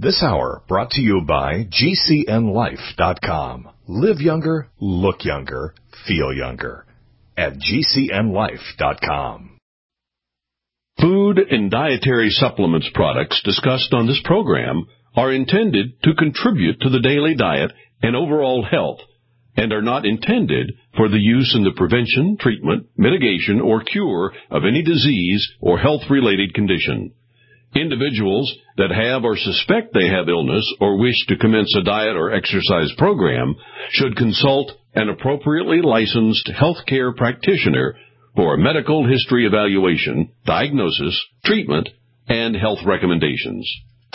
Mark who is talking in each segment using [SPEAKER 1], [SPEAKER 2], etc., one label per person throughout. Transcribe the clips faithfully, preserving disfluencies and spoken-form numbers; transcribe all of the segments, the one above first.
[SPEAKER 1] This hour brought to you by G C N life dot com. Live younger, look younger, feel younger at G C N life dot com.
[SPEAKER 2] Food and dietary supplements products discussed on this program are intended to contribute to the daily diet and overall health and are not intended for the use in the prevention, treatment, mitigation, or cure of any disease or health-related condition. Individuals that have or suspect they have illness or wish to commence a diet or exercise program should consult an appropriately licensed healthcare practitioner for a medical history evaluation, diagnosis, treatment, and health recommendations.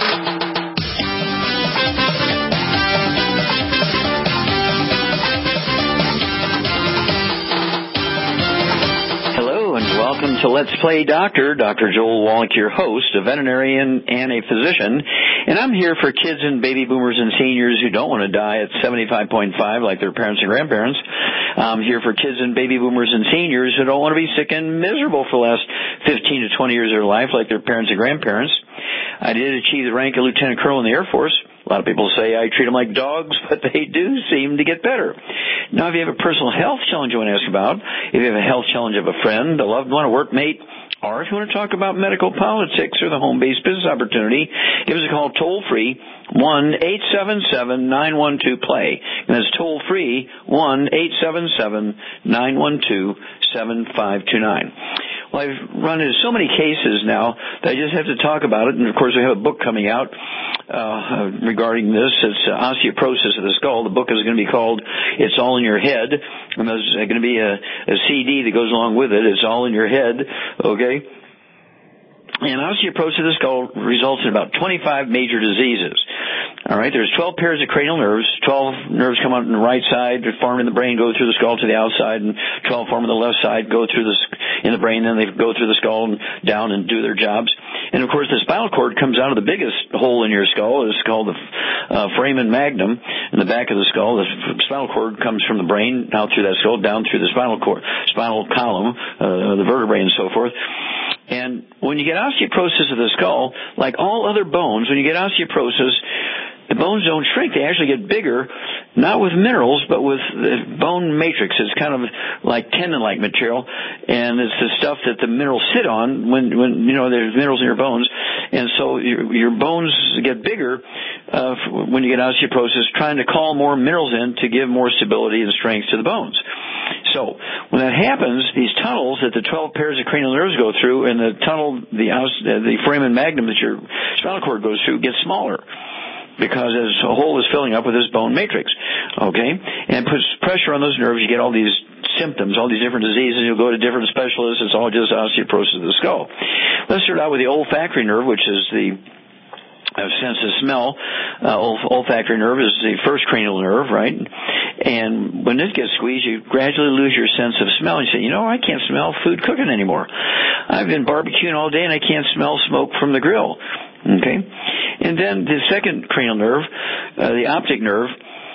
[SPEAKER 3] Welcome to Let's Play Doctor. Doctor Joel Wallach, your host, a veterinarian and a physician. And I'm here for kids and baby boomers and seniors who don't want to die at seventy-five point five like their parents and grandparents. I'm here for kids and baby boomers and seniors who don't want to be sick and miserable for the last fifteen to twenty years of their life like their parents and grandparents. I did achieve the rank of lieutenant colonel in the Air Force. A lot of people say I treat them like dogs, but they do seem to get better. Now, if you have a personal health challenge you want to ask about, if you have a health challenge of a friend, a loved one, a workmate, or if you want to talk about medical politics or the home-based business opportunity, give us a call toll-free, one eight seven seven, nine one two, play. And that's toll-free, one eight seven seven, nine one two, seven five two nine. Well, I've run into so many cases now that I just have to talk about it. And, of course, we have a book coming out uh regarding this. It's uh, Osteoporosis of the Skull. The book is going to be called It's All in Your Head. And there's going to be a, a C D that goes along with it. It's All in Your Head, okay? And osteoporosis of the skull results in about twenty-five major diseases. All right, there's twelve pairs of cranial nerves. twelve nerves come out on the right side, form in the brain, go through the skull to the outside, and twelve form on the left side, go through the in the brain, then they go through the skull and down and do their jobs. And of course, the spinal cord comes out of the biggest hole in your skull. It's called the uh, foramen magnum in the back of the skull. The spinal cord comes from the brain out through that skull, down through the spinal cord, spinal column, uh, the vertebrae, and so forth. And when you get osteoporosis of the skull, like all other bones, when you get osteoporosis, the bones don't shrink. They actually get bigger, not with minerals, but with the bone matrix. It's kind of like tendon-like material, and it's the stuff that the minerals sit on when, when you know, there's minerals in your bones. And so your, your bones get bigger uh, when you get osteoporosis, trying to call more minerals in to give more stability and strength to the bones. So when that happens, these tunnels that the twelve pairs of cranial nerves go through, and the tunnel, the, the foramen magnum that your spinal cord goes through, gets smaller, because as a hole is filling up with this bone matrix, okay? And it puts pressure on those nerves. You get all these symptoms, all these different diseases. You'll go to different specialists. It's all just osteoporosis of the skull. Let's start out with the olfactory nerve, which is the uh, sense of smell. Uh, olf- olfactory nerve is the first cranial nerve, right? And when it gets squeezed, you gradually lose your sense of smell. You say, you know, I can't smell food cooking anymore. I've been barbecuing all day and I can't smell smoke from the grill. Okay? And then the second cranial nerve, uh, the optic nerve,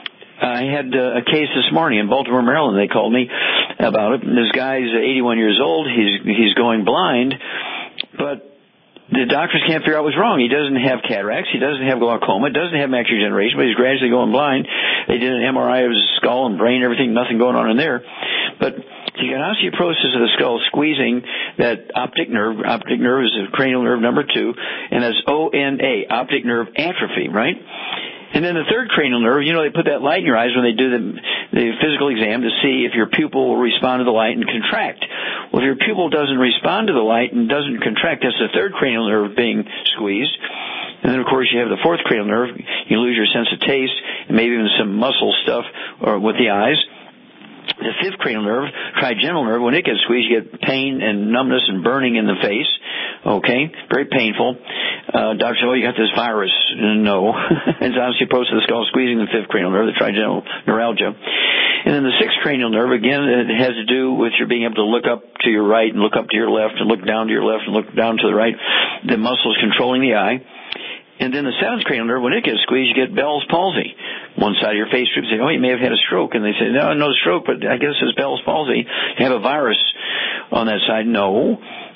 [SPEAKER 3] I had uh, a case this morning in Baltimore, Maryland. They called me about it. This guy's eighty-one years old. He's he's going blind, but the doctors can't figure out what's wrong. He doesn't have cataracts. He doesn't have glaucoma. Doesn't have macular degeneration, but he's gradually going blind. They did an M R I of his skull and brain, everything, nothing going on in there. But you got osteoporosis of the skull squeezing that optic nerve. Optic nerve is the cranial nerve number two, and that's O N A, optic nerve atrophy, right? And then the third cranial nerve, you know, they put that light in your eyes when they do the, the physical exam to see if your pupil will respond to the light and contract. Well, if your pupil doesn't respond to the light and doesn't contract, that's the third cranial nerve being squeezed. And then, of course, you have the fourth cranial nerve. You lose your sense of taste and maybe even some muscle stuff or with the eyes. The fifth cranial nerve, trigeminal nerve, when it gets squeezed, you get pain and numbness and burning in the face. Okay, very painful. Uh, doctor said, oh, you got this virus. No. It's osteoporosis of the skull squeezing the fifth cranial nerve, the trigeminal neuralgia. And then the sixth cranial nerve, again, it has to do with your being able to look up to your right and look up to your left and look down to your left and look down to the right. The muscles controlling the eye. And then the seventh cranial nerve, when it gets squeezed, you get Bell's palsy. One side of your face droops. Say, oh, you may have had a stroke. And they say, no, no stroke, but I guess it's Bell's palsy. You have a virus on that side. No.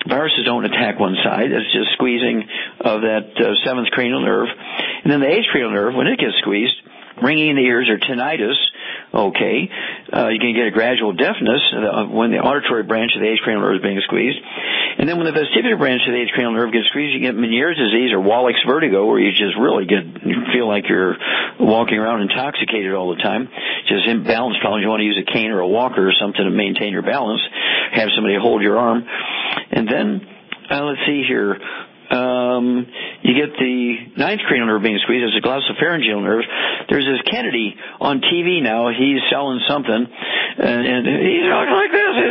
[SPEAKER 3] Viruses don't attack one side. It's just squeezing of that uh, seventh cranial nerve. And then the eighth cranial nerve, when it gets squeezed, ringing in the ears or tinnitus, okay, uh, you can get a gradual deafness uh, when the auditory branch of the eighth cranial nerve is being squeezed. And then when the vestibular branch of the eighth cranial nerve gets squeezed, you get Meniere's disease or Wallach's vertigo, where you just really get, you feel like you're walking around intoxicated all the time. Just imbalance problems. You want to use a cane or a walker or something to maintain your balance. Have somebody hold your arm. And then, uh, let's see here. Um, you get the ninth cranial nerve being squeezed. It's a glossopharyngeal nerve. There's this Kennedy on T V now. He's selling something, and, and he's like this. He's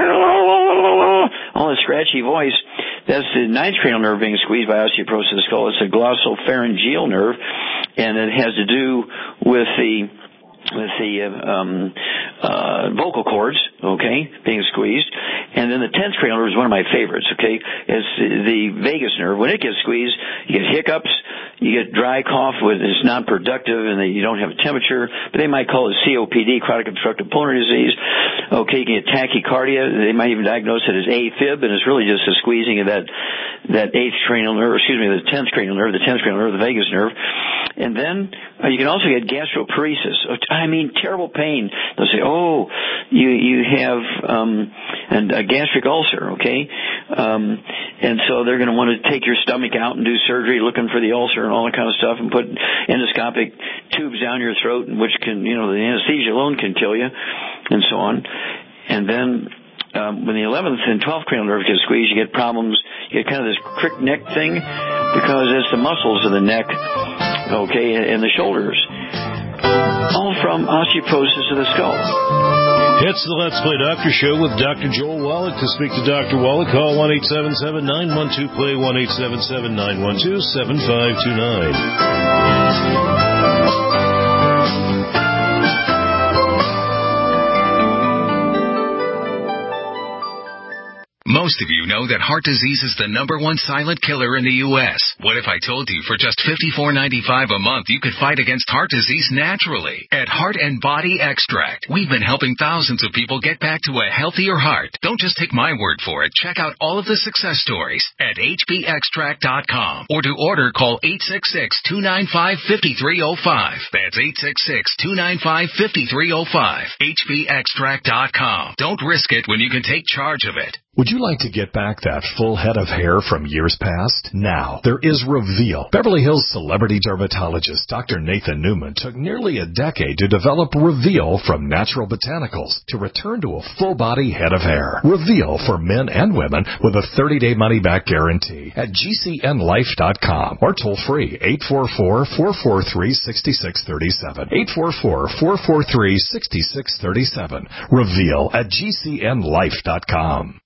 [SPEAKER 3] all a scratchy voice. That's the ninth cranial nerve being squeezed by osteoporosis of the skull. It's a glossopharyngeal nerve, and it has to do with the with the um, uh, vocal cords, okay, being squeezed. And then the tenth cranial nerve is one of my favorites, okay? It's the vagus nerve. When it gets squeezed, you get hiccups, you get dry cough when it's non-productive and you don't have a temperature, but they might call it C O P D, chronic obstructive pulmonary disease. Okay, you can get tachycardia. They might even diagnose it as AFib, and it's really just a squeezing of that that eighth cranial nerve, excuse me, the tenth cranial nerve, the tenth cranial nerve, the vagus nerve. And then uh, you can also get gastroparesis. I mean, terrible pain. They'll say, oh, you you have um, and a gastric ulcer, okay? Um, and so they're going to want to take your stomach out and do surgery looking for the ulcer and all that kind of stuff and put endoscopic tubes down your throat, which can, you know, the anesthesia alone can kill you, and so on. And then um, when the eleventh and twelfth cranial nerve get squeezed, you get problems. You get kind of this crick neck thing because it's the muscles of the neck, okay, and the shoulders, all from osteoporosis of the skull.
[SPEAKER 4] It's the Let's Play Doctor Show with Doctor Joel Wallach. To speak to Doctor Wallach, call one eight seven seven, nine one two, play, one eight seven seven, nine one two, seven five two nine.
[SPEAKER 5] Most of you know that heart disease is the number one silent killer in the U S What if I told you for just fifty-four ninety-five a month you could fight against heart disease naturally? At Heart and Body Extract, we've been helping thousands of people get back to a healthier heart. Don't just take my word for it. Check out all of the success stories at H B extract dot com, or to order, call eight six six, two nine five, five three zero five. That's eight six six, two nine five, five three zero five. H B extract dot com. Don't risk it when you can take charge of it.
[SPEAKER 1] Would you like to get back that full head of hair from years past? Now, there is Reveal. Beverly Hills celebrity dermatologist Doctor Nathan Newman took nearly a decade to develop Reveal from natural botanicals to return to a full-body head of hair. Reveal for men and women with a thirty-day money-back guarantee at G C N life dot com or toll-free eight four four, four four three, six six three seven. eight four four, four four three, six six three seven. Reveal at G C N life dot com.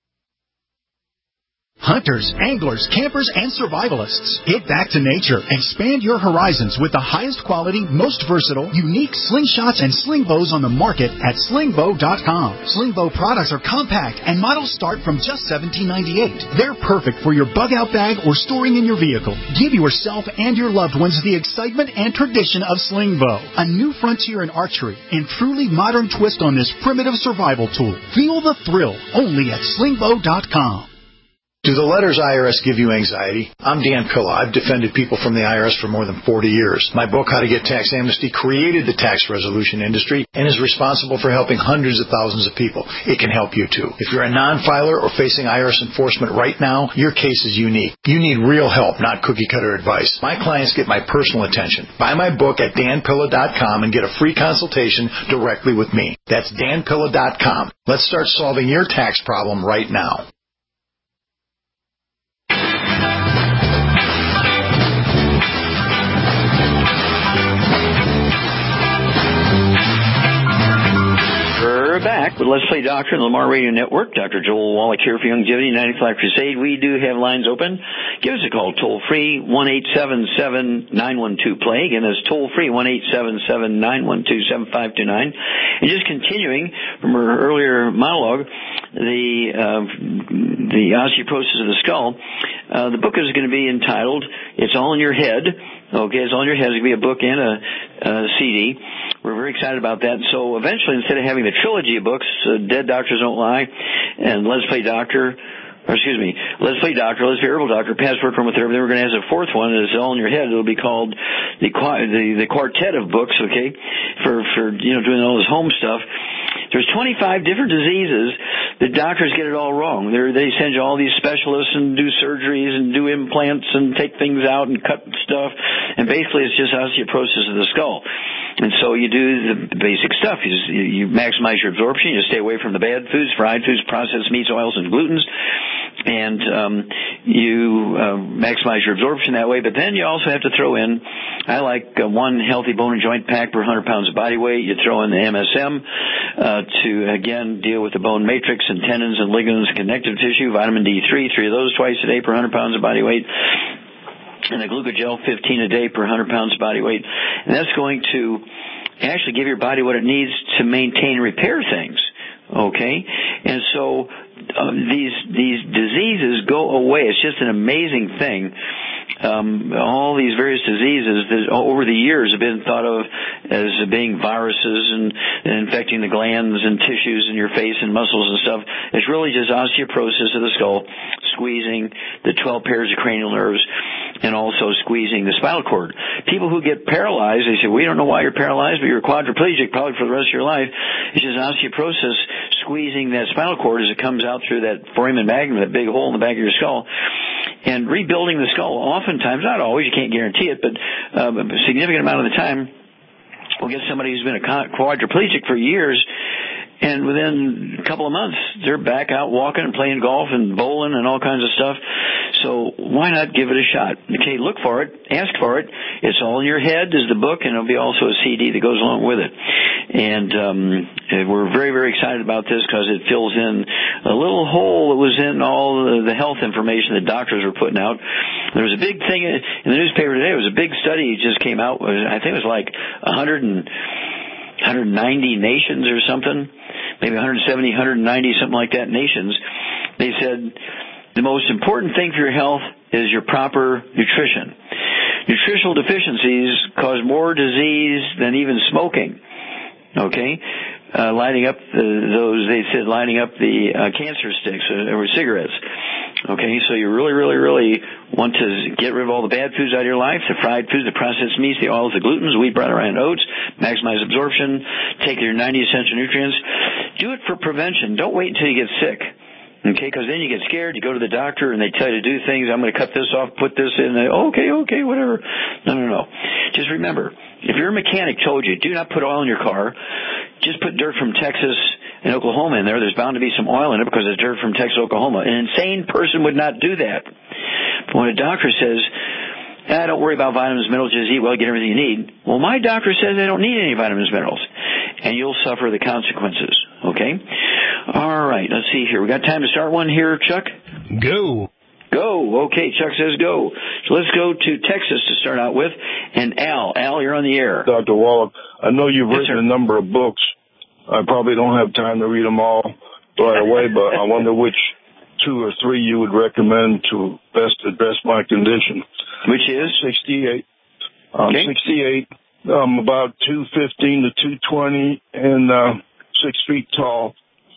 [SPEAKER 6] Hunters, anglers, campers, and survivalists. Get back to nature. Expand your horizons with the highest quality, most versatile, unique slingshots and sling bows on the market at sling bow dot com. Sling bow products are compact and models start from just seventeen ninety-eight. They're perfect for your bug out bag or storing in your vehicle. Give yourself and your loved ones the excitement and tradition of sling bow, a new frontier in archery and truly modern twist on this primitive survival tool. Feel the thrill only at sling bow dot com.
[SPEAKER 7] Do the letters I R S give you anxiety? I'm Dan Pilla. I've defended people from the I R S for more than forty years. My book, How to Get Tax Amnesty, created the tax resolution industry and is responsible for helping hundreds of thousands of people. It can help you too. If you're a non-filer or facing I R S enforcement right now, your case is unique. You need real help, not cookie-cutter advice. My clients get my personal attention. Buy my book at dan pilla dot com and get a free consultation directly with me. That's dan pilla dot com. Let's start solving your tax problem right now.
[SPEAKER 3] We're back with Let's Play Doctor and Lamar Radio Network. Doctor Joel Wallach here for Youngevity ninety-five Crusade. We do have lines open. Give us a call toll free, one eight seven seven, nine one two, play. Again, that's toll free, one eight seven seven, nine one two, seven five two nine. And just continuing from our earlier monologue, the uh, the osteoporosis of the skull, uh, the book is going to be entitled It's All in Your Head. Okay, It's All in Your Head. It's going to be a book and a, a C D. We're very excited about that. So eventually, instead of having the trilogy of books, uh, Dead Doctors Don't Lie and Let's Play Doctor, or excuse me, Let's Play Doctor, Let's Play Herbal Doctor, Past Work with Therapy. Then we're going to have a fourth one that's all in your head. It'll be called the the, the quartet of books, okay, for, for, you know, doing all this home stuff. There's twenty-five different diseases that doctors get it all wrong. They're, they send you all these specialists and do surgeries and do implants and take things out and cut stuff. And basically it's just osteoporosis of the skull. And so you do the basic stuff. You, you maximize your absorption. You stay away from the bad foods, fried foods, processed meats, oils, and glutens. And um, you uh, maximize your absorption that way. But then you also have to throw in, I like uh, one healthy bone and joint pack per one hundred pounds of body weight. You throw in the M S M uh, to, again, deal with the bone matrix and tendons and ligaments and connective tissue. Vitamin D three, three of those twice a day per one hundred pounds of body weight. And the glucogel, fifteen a day per one hundred pounds of body weight. And that's going to actually give your body what it needs to maintain and repair things. Okay? And so uh, these these diseases go away. It's just an amazing thing. Um, all these various diseases that over the years have been thought of as being viruses and, and infecting the glands and tissues in your face and muscles and stuff. It's really just osteoporosis of the skull, squeezing the twelve pairs of cranial nerves, and also squeezing the spinal cord. People who get paralyzed, they say, we don't know why you're paralyzed, but you're quadriplegic probably for the rest of your life. It's just osteoporosis squeezing that spinal cord as it comes out through that foramen magnum, that big hole in the back of your skull. And rebuilding the skull, oftentimes, not always, you can't guarantee it, but um, a significant amount of the time, we'll get somebody who's been a quadriplegic for years, and within a couple of months, they're back out walking and playing golf and bowling and all kinds of stuff. So why not give it a shot? Okay, look for it. Ask for it. It's all in your head is the book, and there'll be also a C D that goes along with it. And um, we're very, very excited about this because it fills in a little hole that was in all the health information that doctors were putting out. There was a big thing in the newspaper today. It was a big study that just came out. I think it was like one hundred and one hundred ninety nations or something, maybe one hundred seventy, one hundred ninety, something like that, nations. They said the most important thing for your health is your proper nutrition. Nutritional deficiencies cause more disease than even smoking. Okay? Uh, lining up the, those, they said lining up the uh, cancer sticks or, or cigarettes. Okay, so you really, really, really want to get rid of all the bad foods out of your life, the fried foods, the processed meats, the oils, the glutens, wheat, brown, rye, and oats, maximize absorption, take your ninety essential nutrients. Do it for prevention. Don't wait until you get sick. Okay, because then you get scared, you go to the doctor, and they tell you to do things. I'm going to cut this off, put this in. They, okay, okay, whatever. No, no, no. Just remember, if your mechanic told you, do not put oil in your car, just put dirt from Texas and Oklahoma in there. There's bound to be some oil in it because it's dirt from Texas, Oklahoma. An insane person would not do that. But when a doctor says, ah, don't worry about vitamins, minerals, just eat well, get everything you need. Well, my doctor says I don't need any vitamins, minerals. And you'll suffer the consequences. Okay? All right, let's see here. We got time to start one here, Chuck?
[SPEAKER 4] Go.
[SPEAKER 3] Go. Okay, Chuck says go. So let's go to Texas to start out with. And Al. Al, you're on the air.
[SPEAKER 8] Doctor Wallach, I know you've
[SPEAKER 3] Yes,
[SPEAKER 8] written
[SPEAKER 3] sir.
[SPEAKER 8] a number of books. I probably don't have time to read them all right away, but I wonder which two or three you would recommend to best address my condition.
[SPEAKER 3] Which is?
[SPEAKER 8] sixty-eight. I'm
[SPEAKER 3] Okay.
[SPEAKER 8] sixty-eight. I'm about two fifteen to two twenty and uh, six feet tall.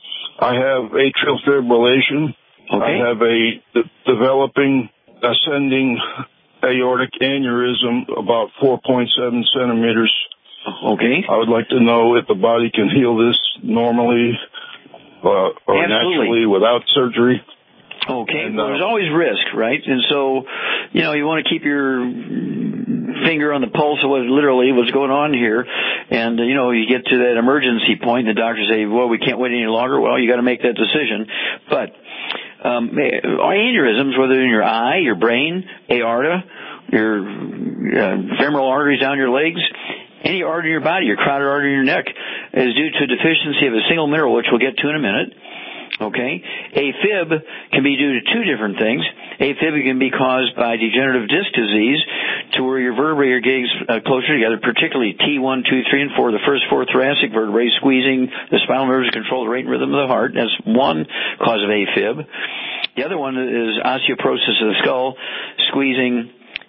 [SPEAKER 8] I have atrial fibrillation.
[SPEAKER 3] Okay.
[SPEAKER 8] I have a de- developing ascending aortic aneurysm about four point seven centimeters.
[SPEAKER 3] Okay.
[SPEAKER 8] I would like to know if the body can heal this normally uh, or
[SPEAKER 3] Absolutely.
[SPEAKER 8] naturally without surgery.
[SPEAKER 3] Okay.
[SPEAKER 8] And,
[SPEAKER 3] Well,
[SPEAKER 8] uh,
[SPEAKER 3] there's always risk, right? And so, you know, you want to keep your finger on the pulse of what literally what's going on here. And, uh, you know, you get to that emergency point, and the doctors say, well, we can't wait any longer. Well, you got to make that decision. But um, aneurysms, whether in your eye, your brain, aorta, your uh, femoral arteries down your legs, any artery in your body, your carotid artery in your neck, is due to a deficiency of a single mineral, which we'll get to in a minute. Okay? AFib can be due to two different things. AFib can be caused by degenerative disc disease to where your vertebrae are getting uh, closer together, particularly T one, two, three, and four, the first four thoracic vertebrae, squeezing the spinal nerves to control the rate and rhythm of the heart. That's one cause of AFib. The other one is osteoporosis of the skull, squeezing,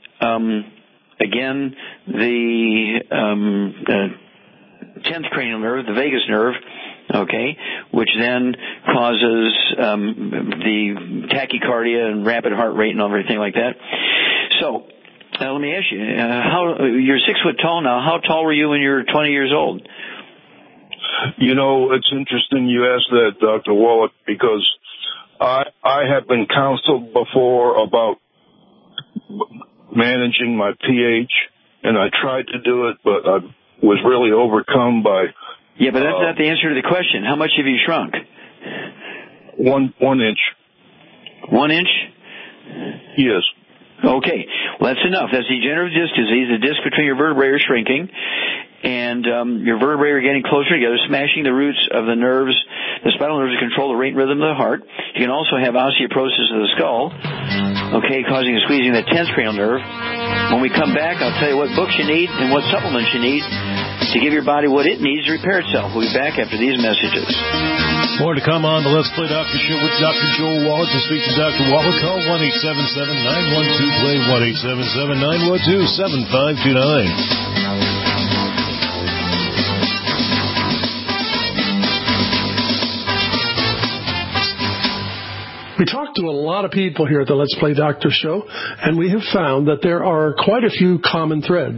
[SPEAKER 3] um, again, the um, uh, tenth cranial nerve, the vagus nerve, okay, which then causes um, the tachycardia and rapid heart rate and everything like that. So, uh, let me ask you, uh, how you're six foot tall now. How tall were you when you were twenty years old?
[SPEAKER 8] You know, it's interesting you asked that, Doctor Wallach, because I I have been counseled before about managing my pH, and I tried to do it, but I was really overcome by...
[SPEAKER 3] Yeah, but that's
[SPEAKER 8] uh,
[SPEAKER 3] not the answer to the question. How much have you shrunk?
[SPEAKER 8] One one inch.
[SPEAKER 3] One inch?
[SPEAKER 8] Yes.
[SPEAKER 3] Okay. Well, that's enough. That's degenerative disc disease. The disc between your vertebrae are shrinking, and um, your vertebrae are getting closer together, smashing the roots of the nerves, the spinal nerves that control the rate and rhythm of the heart. You can also have osteoporosis of the skull, okay, causing a squeezing of the tenth cranial nerve. When we come back, I'll tell you what books you need and what supplements you need to give your body what it needs to repair itself. We'll be back after these messages.
[SPEAKER 4] More to come on the Let's Play Doctor Show with Doctor Joel Wallach. To speak to Doctor Wallach, call one eight seven seven, nine one two, play, one eight seven seven, nine one two, seven five two nine.
[SPEAKER 9] We talk to a lot of people here at the Let's Play Doctor Show, and we have found that there are quite a few common threads.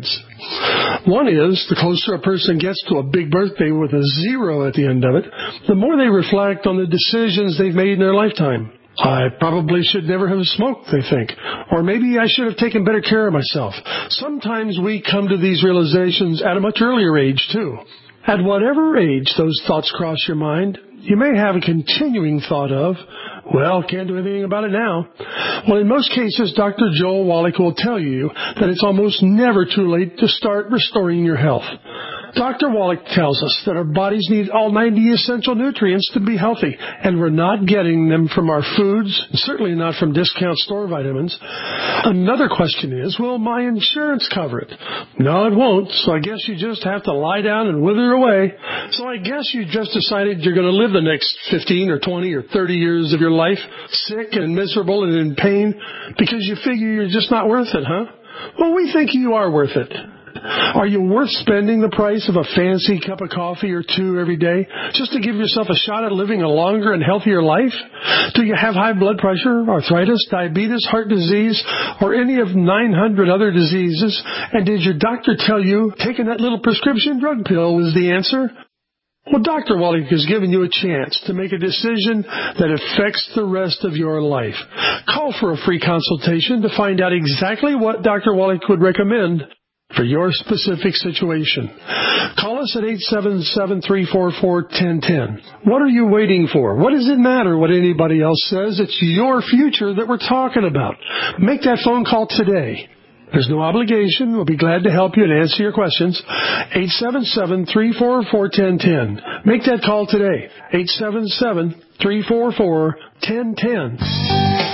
[SPEAKER 9] One is, the closer a person gets to a big birthday with a zero at the end of it, the more they reflect on the decisions they've made in their lifetime. I probably should never have smoked, they think. Or maybe I should have taken better care of myself. Sometimes we come to these realizations at a much earlier age, too. At whatever age those thoughts cross your mind, you may have a continuing thought of, well, can't do anything about it now. Well, in most cases, Doctor Joel Wallach will tell you that it's almost never too late to start restoring your health. Doctor Wallach tells us that our bodies need all ninety essential nutrients to be healthy, and we're not getting them from our foods, and certainly not from discount store vitamins. Another question is, will my insurance cover it? No, it won't, so I guess you just have to lie down and wither away. So I guess you just decided you're going to live the next fifteen or twenty or thirty years of your life sick and miserable and in pain because you figure you're just not worth it, huh? Well, we think you are worth it. Are you worth spending the price of a fancy cup of coffee or two every day just to give yourself a shot at living a longer and healthier life? Do you have high blood pressure, arthritis, diabetes, heart disease, or any of nine hundred other diseases? And did your doctor tell you taking that little prescription drug pill was the answer? Well, Doctor Wallach has given you a chance to make a decision that affects the rest of your life. Call for a free consultation to find out exactly what Doctor Wallach would recommend for your specific situation. Call us at eight seven seven, three four four, one zero one zero. What are you waiting for? What does it matter what anybody else says? It's your future that we're talking about. Make that phone call today. There's no obligation. We'll be glad to help you and answer your questions. eight seven seven, three four four, one zero one zero. Make that call today. eight seven seven, three four four, one zero one zero.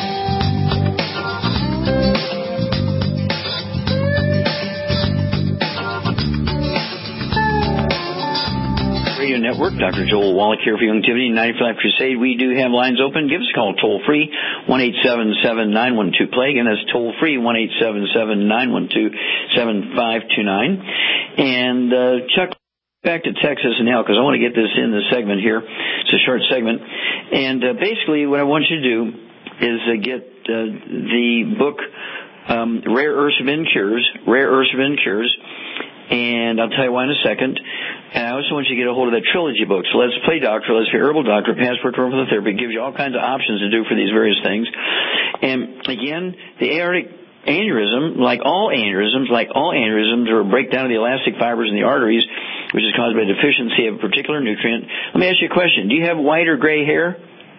[SPEAKER 3] Radio Network, Doctor Joel Wallach here for Youngtivity ninety-five Crusade. We do have lines open. Give us a call toll free, one eight seven seven, nine one two, play. Again, that's toll free, one eight seven seven, nine one two, seven five two nine. And uh, Chuck, back to Texas and hell, because I want to get this in the segment here. It's a short segment. And uh, basically what I want you to do is uh, get uh, the book um, Rare Earths Forbidden Cures, Rare Earths Forbidden Cures, and I'll tell you why in a second. And I also want you to get a hold of that trilogy book. So Let's Play Doctor, Let's Play Herbal Doctor, Passport to Herbal Therapy. It gives you all kinds of options to do for these various things. And again, the aortic aneurysm, like all aneurysms, like all aneurysms, are a breakdown of the elastic fibers in the arteries, which is caused by deficiency of a particular nutrient. Let me ask you a question. Do you have white or gray hair?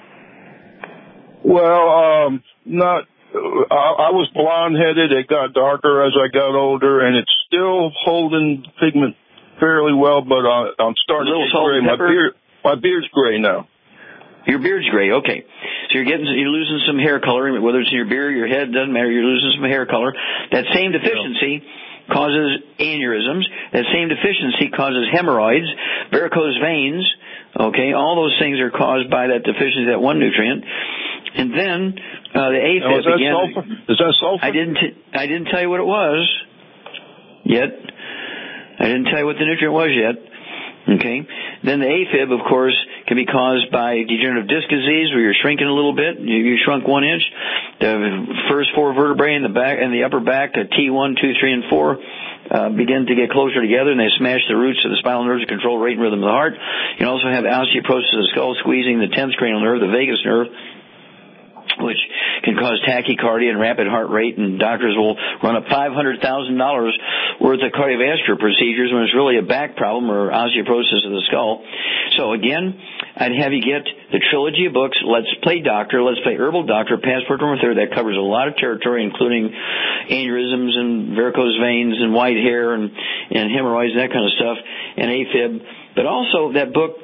[SPEAKER 8] Well, um, not. I, I was blonde-headed. It got darker as I got older, and it's still holding pigment fairly well, but uh, I'm starting to get gray. My beard, my beard's gray now.
[SPEAKER 3] Your beard's gray, okay. So you're getting, you're losing some hair color, whether it's in your beard, your head, doesn't matter. You're losing some hair color. That same deficiency yeah. causes aneurysms. That same deficiency causes hemorrhoids, varicose veins. Okay, all those things are caused by that deficiency of that one nutrient. And then uh, the AFib
[SPEAKER 8] now, is that
[SPEAKER 3] again.
[SPEAKER 8] Sulfur? Is that sulfur?
[SPEAKER 3] I didn't. T- I didn't tell you what it was yet. I didn't tell you what the nutrient was yet. Okay. Then the AFib, of course, can be caused by degenerative disc disease, where you're shrinking a little bit. You, you shrunk one inch. The first four vertebrae in the back and the upper back, uh, T one, two, three, and four, uh, begin to get closer together, and they smash the roots of the spinal nerves to control rate and rhythm of the heart. You can also have osteoporosis of the skull, squeezing the tenth cranial nerve, the vagus nerve, which can cause tachycardia and rapid heart rate, and doctors will run up five hundred thousand dollars worth of cardiovascular procedures when it's really a back problem or osteoporosis of the skull. So again, I'd have you get the trilogy of books, Let's Play Doctor, Let's Play Herbal Doctor, Passport Number Third. That covers a lot of territory, including aneurysms and varicose veins and white hair and, and hemorrhoids and that kind of stuff, and AFib. But also that book,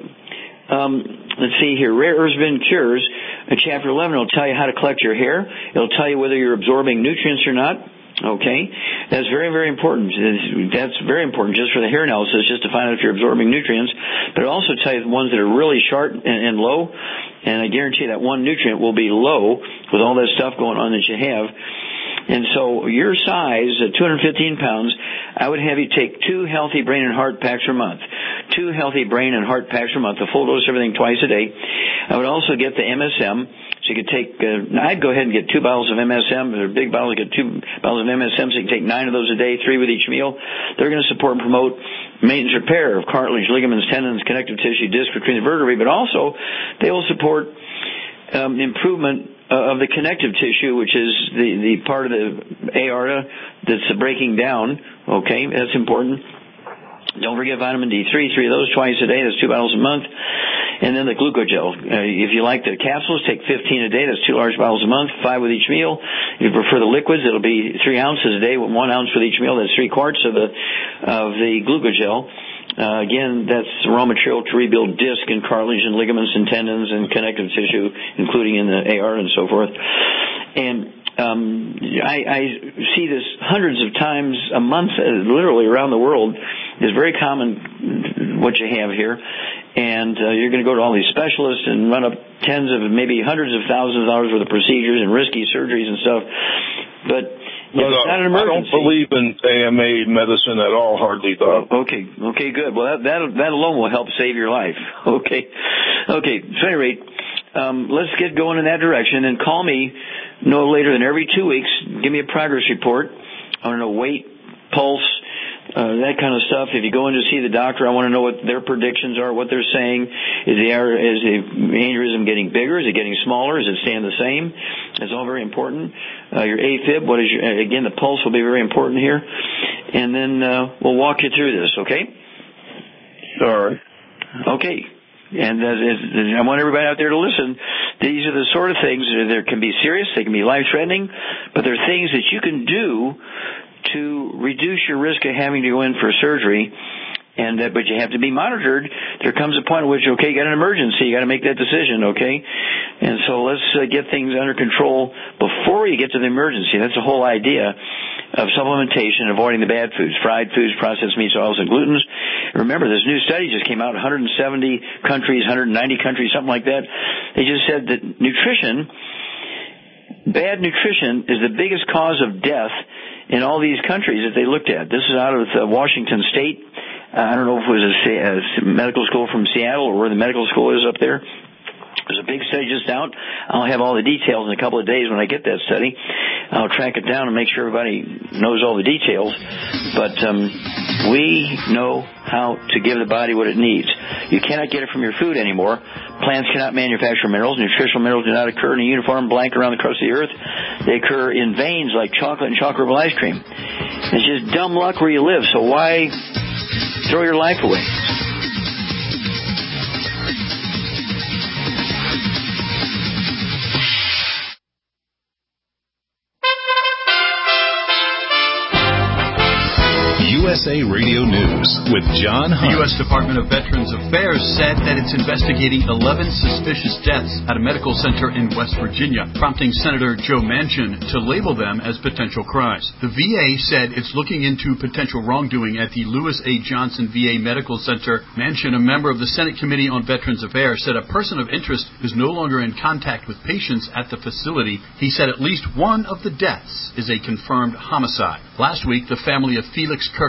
[SPEAKER 3] um, let's see here, Rare Herbs and Cures, Chapter eleven will tell you how to collect your hair. It'll tell you whether you're absorbing nutrients or not. Okay? That's very, very important. That's very important just for the hair analysis, just to find out if you're absorbing nutrients. But it'll also tell you the ones that are really sharp and, and low. And I guarantee that one nutrient will be low with all that stuff going on that you have. And so your size, at two hundred fifteen pounds, I would have you take two healthy brain and heart packs per month. Two healthy brain and heart packs per month, a full dose of everything twice a day. I would also get the M S M. So you could take, uh, I'd go ahead and get two bottles of M S M. They're big bottles. You get two bottles of M S M, so you can take nine of those a day, three with each meal. They're going to support and promote maintenance repair of cartilage, ligaments, tendons, connective tissue, disc between the vertebrae, but also they will support um, improvement uh, of the connective tissue, which is the, the part of the aorta that's breaking down. Okay, that's important. Don't forget vitamin D three, three of those twice a day. That's two bottles a month. And then the glucogel. Uh, if you like the capsules, take fifteen a day. That's two large bottles a month, five with each meal. If you prefer the liquids, it'll be three ounces a day with one ounce with each meal. That's three quarts of the of the glucogel. Uh, again, that's raw material to rebuild disc and cartilage and ligaments and tendons and connective tissue, including in the aorta and so forth. And um, I, I see this hundreds of times a month, uh, literally around the world. It's very common what you have here. And uh, you're going to go to all these specialists and run up tens of, maybe hundreds of thousands of dollars worth of procedures and risky surgeries and stuff. But
[SPEAKER 8] no,
[SPEAKER 3] it's
[SPEAKER 8] no,
[SPEAKER 3] not an emergency.
[SPEAKER 8] I don't believe in A M A medicine at all, hardly, though.
[SPEAKER 3] Okay, okay, good. Well, that, that that alone will help save your life. Okay, okay. So at any rate, um, let's get going in that direction, and call me no later than every two weeks. Give me a progress report. I want to know weight, pulse, Uh, that kind of stuff. If you go in to see the doctor, I want to know what their predictions are, what they're saying. Is the is the aneurysm getting bigger? Is it getting smaller? Is it staying the same? It's all very important. Uh, your AFib, what is your, again, the pulse will be very important here. And then uh, we'll walk you through this, okay?
[SPEAKER 8] All right.
[SPEAKER 3] Okay. And uh, I want everybody out there to listen. These are the sort of things that can be serious, they can be life-threatening, but they're things that you can do to reduce your risk of having to go in for surgery. And uh, but you have to be monitored. There comes a point at which, okay, you got an emergency, you got to make that decision, okay? And so let's uh, get things under control before you get to the emergency. That's the whole idea of supplementation, avoiding the bad foods, fried foods, processed meats, oils, and glutens. Remember, this new study just came out, one hundred seventy countries, one hundred ninety countries, something like that. They just said that nutrition, bad nutrition, is the biggest cause of death in all these countries that they looked at. This is out of uh, Washington State. Uh, I don't know if it was a, a medical school from Seattle or where the medical school is up there. There's a big study just out. I'll have all the details in a couple of days when I get that study. I'll track it down and make sure everybody knows all the details. But um, we know how to give the body what it needs. You cannot get it from your food anymore. Plants cannot manufacture minerals. Nutritional minerals do not occur in a uniform blanket around the crust of the earth. They occur in veins like chocolate and chocolate ice cream. It's just dumb luck where you live, so why throw your life away?
[SPEAKER 1] U S A Radio News with John Hunt.
[SPEAKER 10] The U S Department of Veterans Affairs said that it's investigating eleven suspicious deaths at a medical center in West Virginia, prompting Senator Joe Manchin to label them as potential crimes. The V A said it's looking into potential wrongdoing at the Lewis A. Johnson V A Medical Center. Manchin, a member of the Senate Committee on Veterans Affairs, said a person of interest is no longer in contact with patients at the facility. He said at least one of the deaths is a confirmed homicide. Last week, the family of Felix Kirk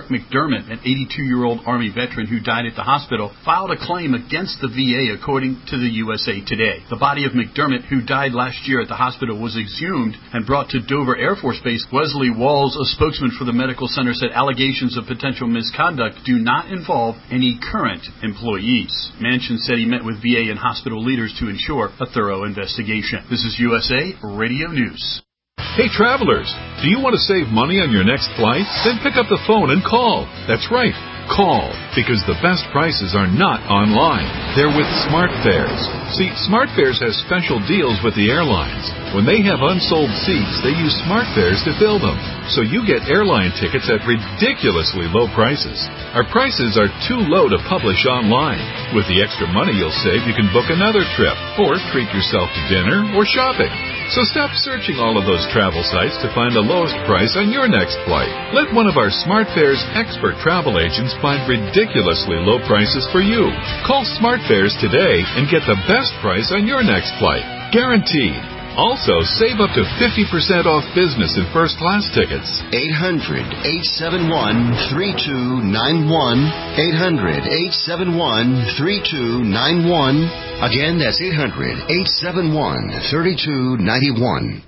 [SPEAKER 10] McDermott, an eighty-two-year-old Army veteran who died at the hospital, filed a claim against the V A, according to the U S A Today. The body of McDermott, who died last year at the hospital, was exhumed and brought to Dover Air Force Base. Wesley Walls, a spokesman for the medical center, said allegations of potential misconduct do not involve any current employees. Manchin said he met with V A and hospital leaders to ensure a thorough investigation. This is U S A Radio News.
[SPEAKER 11] Hey travelers, do you want to save money on your next flight? Then pick up the phone and call. That's right, call, because the best prices are not online. They're with SmartFares. See, SmartFares has special deals with the airlines. When they have unsold seats, they use SmartFares to fill them. So you get airline tickets at ridiculously low prices. Our prices are too low to publish online. With the extra money you'll save, you can book another trip or treat yourself to dinner or shopping. So stop searching all of those travel sites to find the lowest price on your next flight. Let one of our SmartFares expert travel agents find ridiculously low prices for you. Call SmartFares today and get the best price on your next flight. Guaranteed. Also, save up to fifty percent off business and first class tickets.
[SPEAKER 12] eight hundred, eight seven one, three two nine one. eight hundred, eight seven one, three two nine one. Again, that's eight hundred, eight seven one, three two nine one.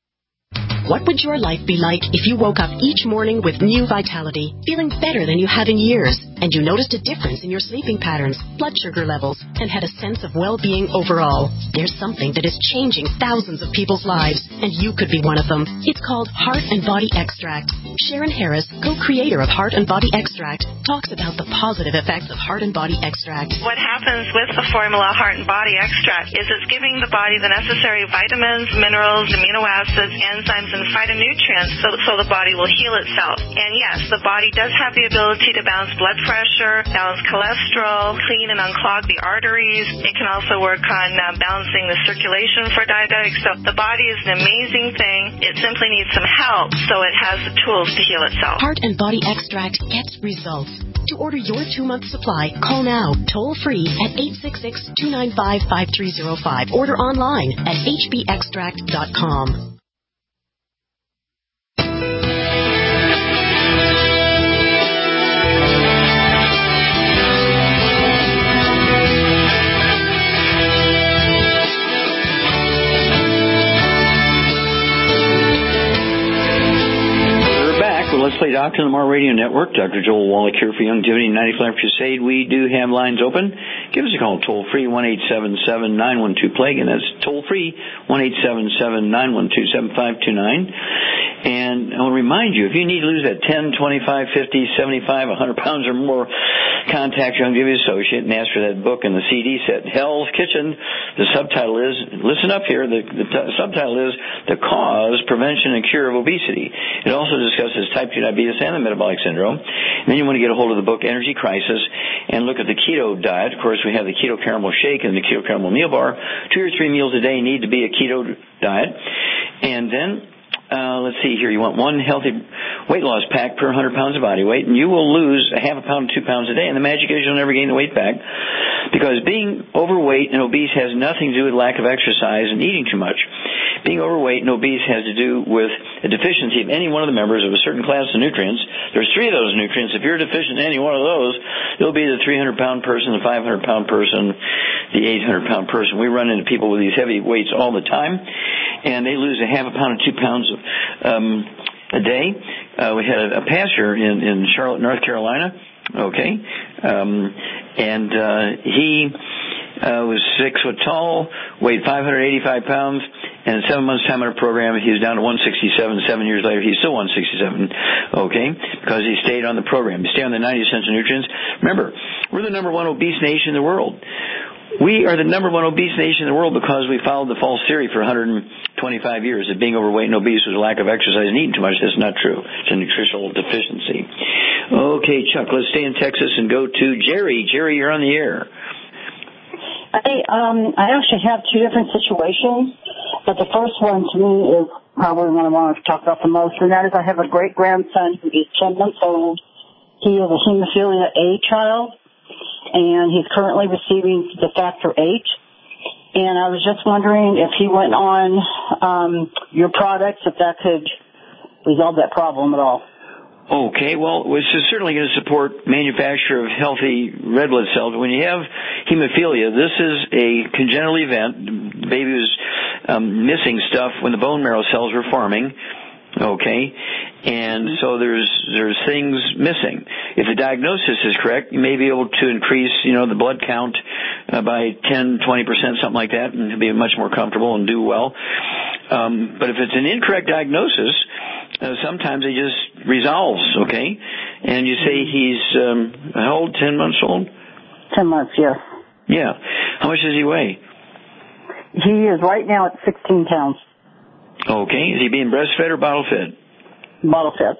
[SPEAKER 13] What would your life be like if you woke up each morning with new vitality, feeling better than you have in years, and you noticed a difference in your sleeping patterns, blood sugar levels, and had a sense of well-being overall? There's something that is changing thousands of people's lives, and you could be one of them. It's called Heart and Body Extract. Sharon Harris, co-creator of Heart and Body Extract, talks about the positive effects of Heart and Body Extract.
[SPEAKER 14] What happens with the formula Heart and Body Extract is it's giving the body the necessary vitamins, minerals, amino acids, enzymes, and phytonutrients so, so the body will heal itself. And yes, the body does have the ability to balance blood pressure, balance cholesterol, clean and unclog the arteries. It can also work on uh, balancing the circulation for diabetics. So the body is an amazing thing. It simply needs some help so it has the tools to heal itself.
[SPEAKER 13] Heart and Body Extract gets results. To order your two-month supply, call now, toll-free at eight six six, two nine five, five three zero five. Order online at h b extract dot com.
[SPEAKER 3] Let's Play Doctor on the Mar Radio Network. Doctor Joel Wallach here for Youngevity ninety-five Crusade. We do have lines open. Give us a call toll free, one eight seven seven, nine one two, plague, and that's toll free, one eight seven seven, nine one two, seven five two nine. And I'll remind you, if you need to lose that ten, twenty-five, fifty, seventy-five, one hundred pounds or more, contact Youngevity Associate and ask for that book and the C D set, Hell's Kitchen. The subtitle is, listen up here, the, the t- subtitle is The Cause, Prevention, and Cure of Obesity. It also discusses type two diabetes and the metabolic syndrome. And then you want to get a hold of the book Energy Crisis and look at the keto diet. Of course, we have the keto caramel shake and the keto caramel meal bar. Two or three meals a day need to be a keto diet. And then Uh, let's see here. You want one healthy weight loss pack per one hundred pounds of body weight, and you will lose a half a pound to two pounds a day. And the magic is you'll never gain the weight back, because being overweight and obese has nothing to do with lack of exercise and eating too much. Being overweight and obese has to do with a deficiency of any one of the members of a certain class of nutrients. There's three of those nutrients. If you're deficient in any one of those, you'll be the three hundred pound person, the five hundred pound person, the eight hundred pound person. We run into people with these heavy weights all the time, and they lose a half a pound to two pounds of, um, a day. Uh, we had a, a pastor in, in Charlotte, North Carolina, okay, um, and uh, he uh, was six foot tall, weighed five hundred eighty-five pounds, and in seven months' time on our program, he was down to one sixty-seven. Seven years later, he's still one sixty-seven, okay, because he stayed on the program. He stayed on the ninety essential nutrients. Remember, we're the number one obese nation in the world. We are the number one obese nation in the world because we followed the false theory for one hundred twenty-five years that being overweight and obese was a lack of exercise and eating too much. That's not true. It's a nutritional deficiency. Okay, Chuck, let's stay in Texas and go to Jerry. Jerry, you're on the air.
[SPEAKER 15] I, um, I actually have two different situations, but the first one to me is probably one I want to talk about the most, and that is I have a great-grandson who is ten months old. He is a hemophilia A child, and he's currently receiving the factor eight. And I was just wondering if he went on um, your products, if that could resolve that problem at all.
[SPEAKER 3] Okay, well, this is certainly going to support manufacture of healthy red blood cells. When you have hemophilia, this is a congenital event. The baby was um, missing stuff when the bone marrow cells were forming. Okay, and so there's there's things missing. If the diagnosis is correct, you may be able to increase, you know, the blood count uh, by ten, twenty percent, something like that, and be much more comfortable and do well. Um, but if it's an incorrect diagnosis, uh, sometimes it just resolves. Okay, and you say he's um, how old? Ten months old.
[SPEAKER 15] Ten months, yes.
[SPEAKER 3] Yeah. How much does he weigh?
[SPEAKER 15] He is right now at sixteen pounds.
[SPEAKER 3] Okay. Is he being breastfed or bottle fed?
[SPEAKER 15] Bottle fed.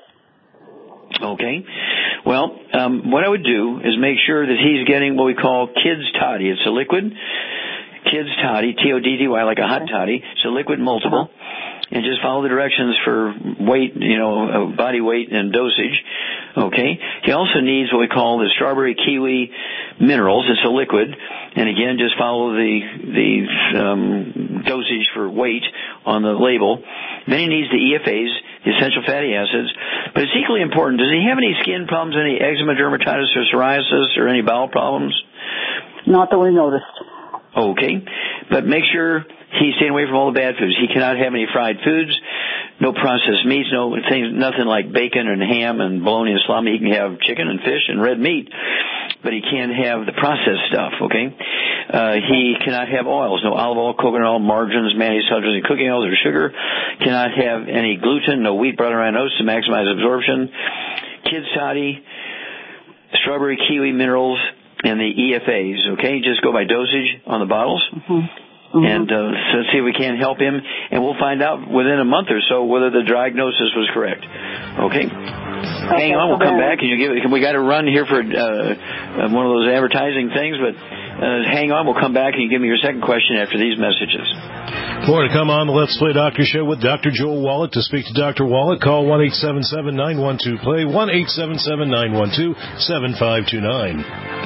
[SPEAKER 3] Okay. Well, um, what I would do is make sure that he's getting what we call Kids Toddy. It's a liquid Kids Toddy, T O D D Y, like a hot toddy. It's a liquid multiple. And just follow the directions for weight, you know, uh, body weight and dosage. Okay. He also needs what we call the strawberry kiwi minerals. It's a liquid. And again, just follow the the um, dosage for weight on the label. Then he needs the E F As, the essential fatty acids. But it's equally important, does he have any skin problems, any eczema, dermatitis, or psoriasis, or any bowel problems?
[SPEAKER 15] Not that we noticed.
[SPEAKER 3] Okay. But make sure he's staying away from all the bad foods. He cannot have any fried foods, no processed meats, no things, nothing like bacon and ham and bologna and salami. He can have chicken and fish and red meat, but he can't have the processed stuff, okay? Uh, he cannot have oils, no olive oil, coconut oil, margarines, mayonnaise, hydrogen, cooking oils, or sugar. Cannot have any gluten, no wheat, butter, and oats to maximize absorption. Kids Toddy, strawberry kiwi minerals, and the E F As, okay? Just go by dosage on the bottles.
[SPEAKER 15] Mm-hmm.
[SPEAKER 3] Mm-hmm. And uh, so let's see if we can help him, and we'll find out within a month or so whether the diagnosis was correct. Okay? Okay, hang on, we'll come back, and you give it. We got to run here for uh, one of those advertising things, but uh, hang on, we'll come back, and you give me your second question after these messages.
[SPEAKER 4] More to come on the Let's Play Doctor Show with Doctor Joel Wallach. To speak to Doctor Wallach, call one eight seven seven, nine one two, play, one eight seven seven, nine one two, seven five two nine.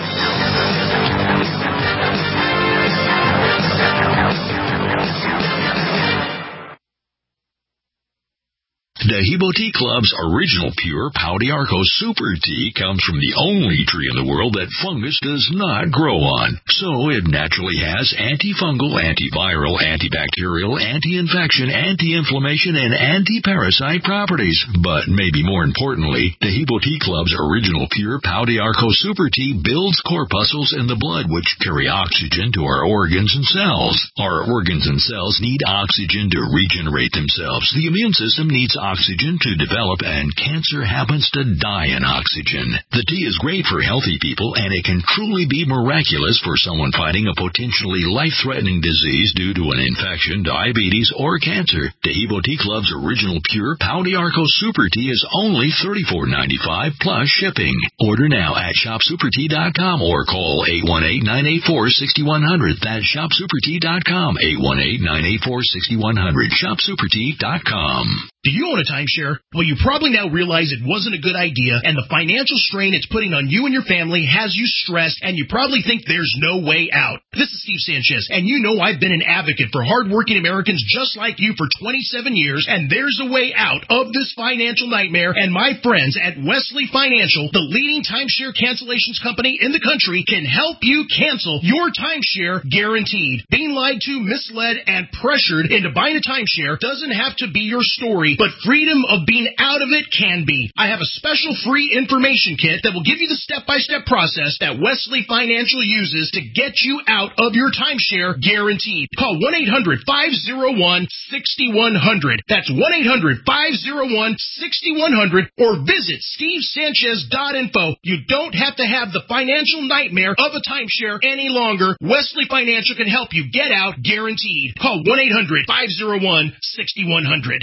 [SPEAKER 16] Dehibo Tea Club's original pure Pau d'Arco Super Tea comes from the only tree in the world that fungus does not grow on. So it naturally has antifungal, antiviral, antibacterial, anti-infection, anti-inflammation, and anti-parasite properties. But maybe more importantly, Dehibo Tea Club's original pure Pau d'Arco Super Tea builds corpuscles in the blood which carry oxygen to our organs and cells. Our organs and cells need oxygen to regenerate themselves. The immune system needs oxygen oxygen to develop, and cancer happens to die in oxygen. The tea is great for healthy people, and it can truly be miraculous for someone fighting a potentially life-threatening disease due to an infection, diabetes, or cancer. Dehibo Tea Club's original pure Pau d'Arco Super Tea is only thirty-four dollars and ninety-five cents plus shipping. Order now at shop super tea dot com or call eight one eight, nine eight four, six one zero zero. That's shop super tea dot com, eight one eight, nine eight four, six one zero zero, shop super tea dot com.
[SPEAKER 17] Do you own a timeshare? Well, you probably now realize it wasn't a good idea, and the financial strain it's putting on you and your family has you stressed, and you probably think there's no way out. This is Steve Sanchez, and you know I've been an advocate for hardworking Americans just like you for twenty-seven years, and there's a way out of this financial nightmare, and my friends at Wesley Financial, the leading timeshare cancellations company in the country, can help you cancel your timeshare guaranteed. Being lied to, misled, and pressured into buying a timeshare doesn't have to be your story, but freedom of being out of it can be. I have a special free information kit that will give you the step-by-step process that Wesley Financial uses to get you out of your timeshare guaranteed. Call one eight hundred, five oh one, six one zero zero. That's one eight hundred, five oh one, six one zero zero, or visit steve sanchez dot info. You don't have to have the financial nightmare of a timeshare any longer. Wesley Financial can help you get out guaranteed. Call one eight hundred, five oh one, six one zero zero.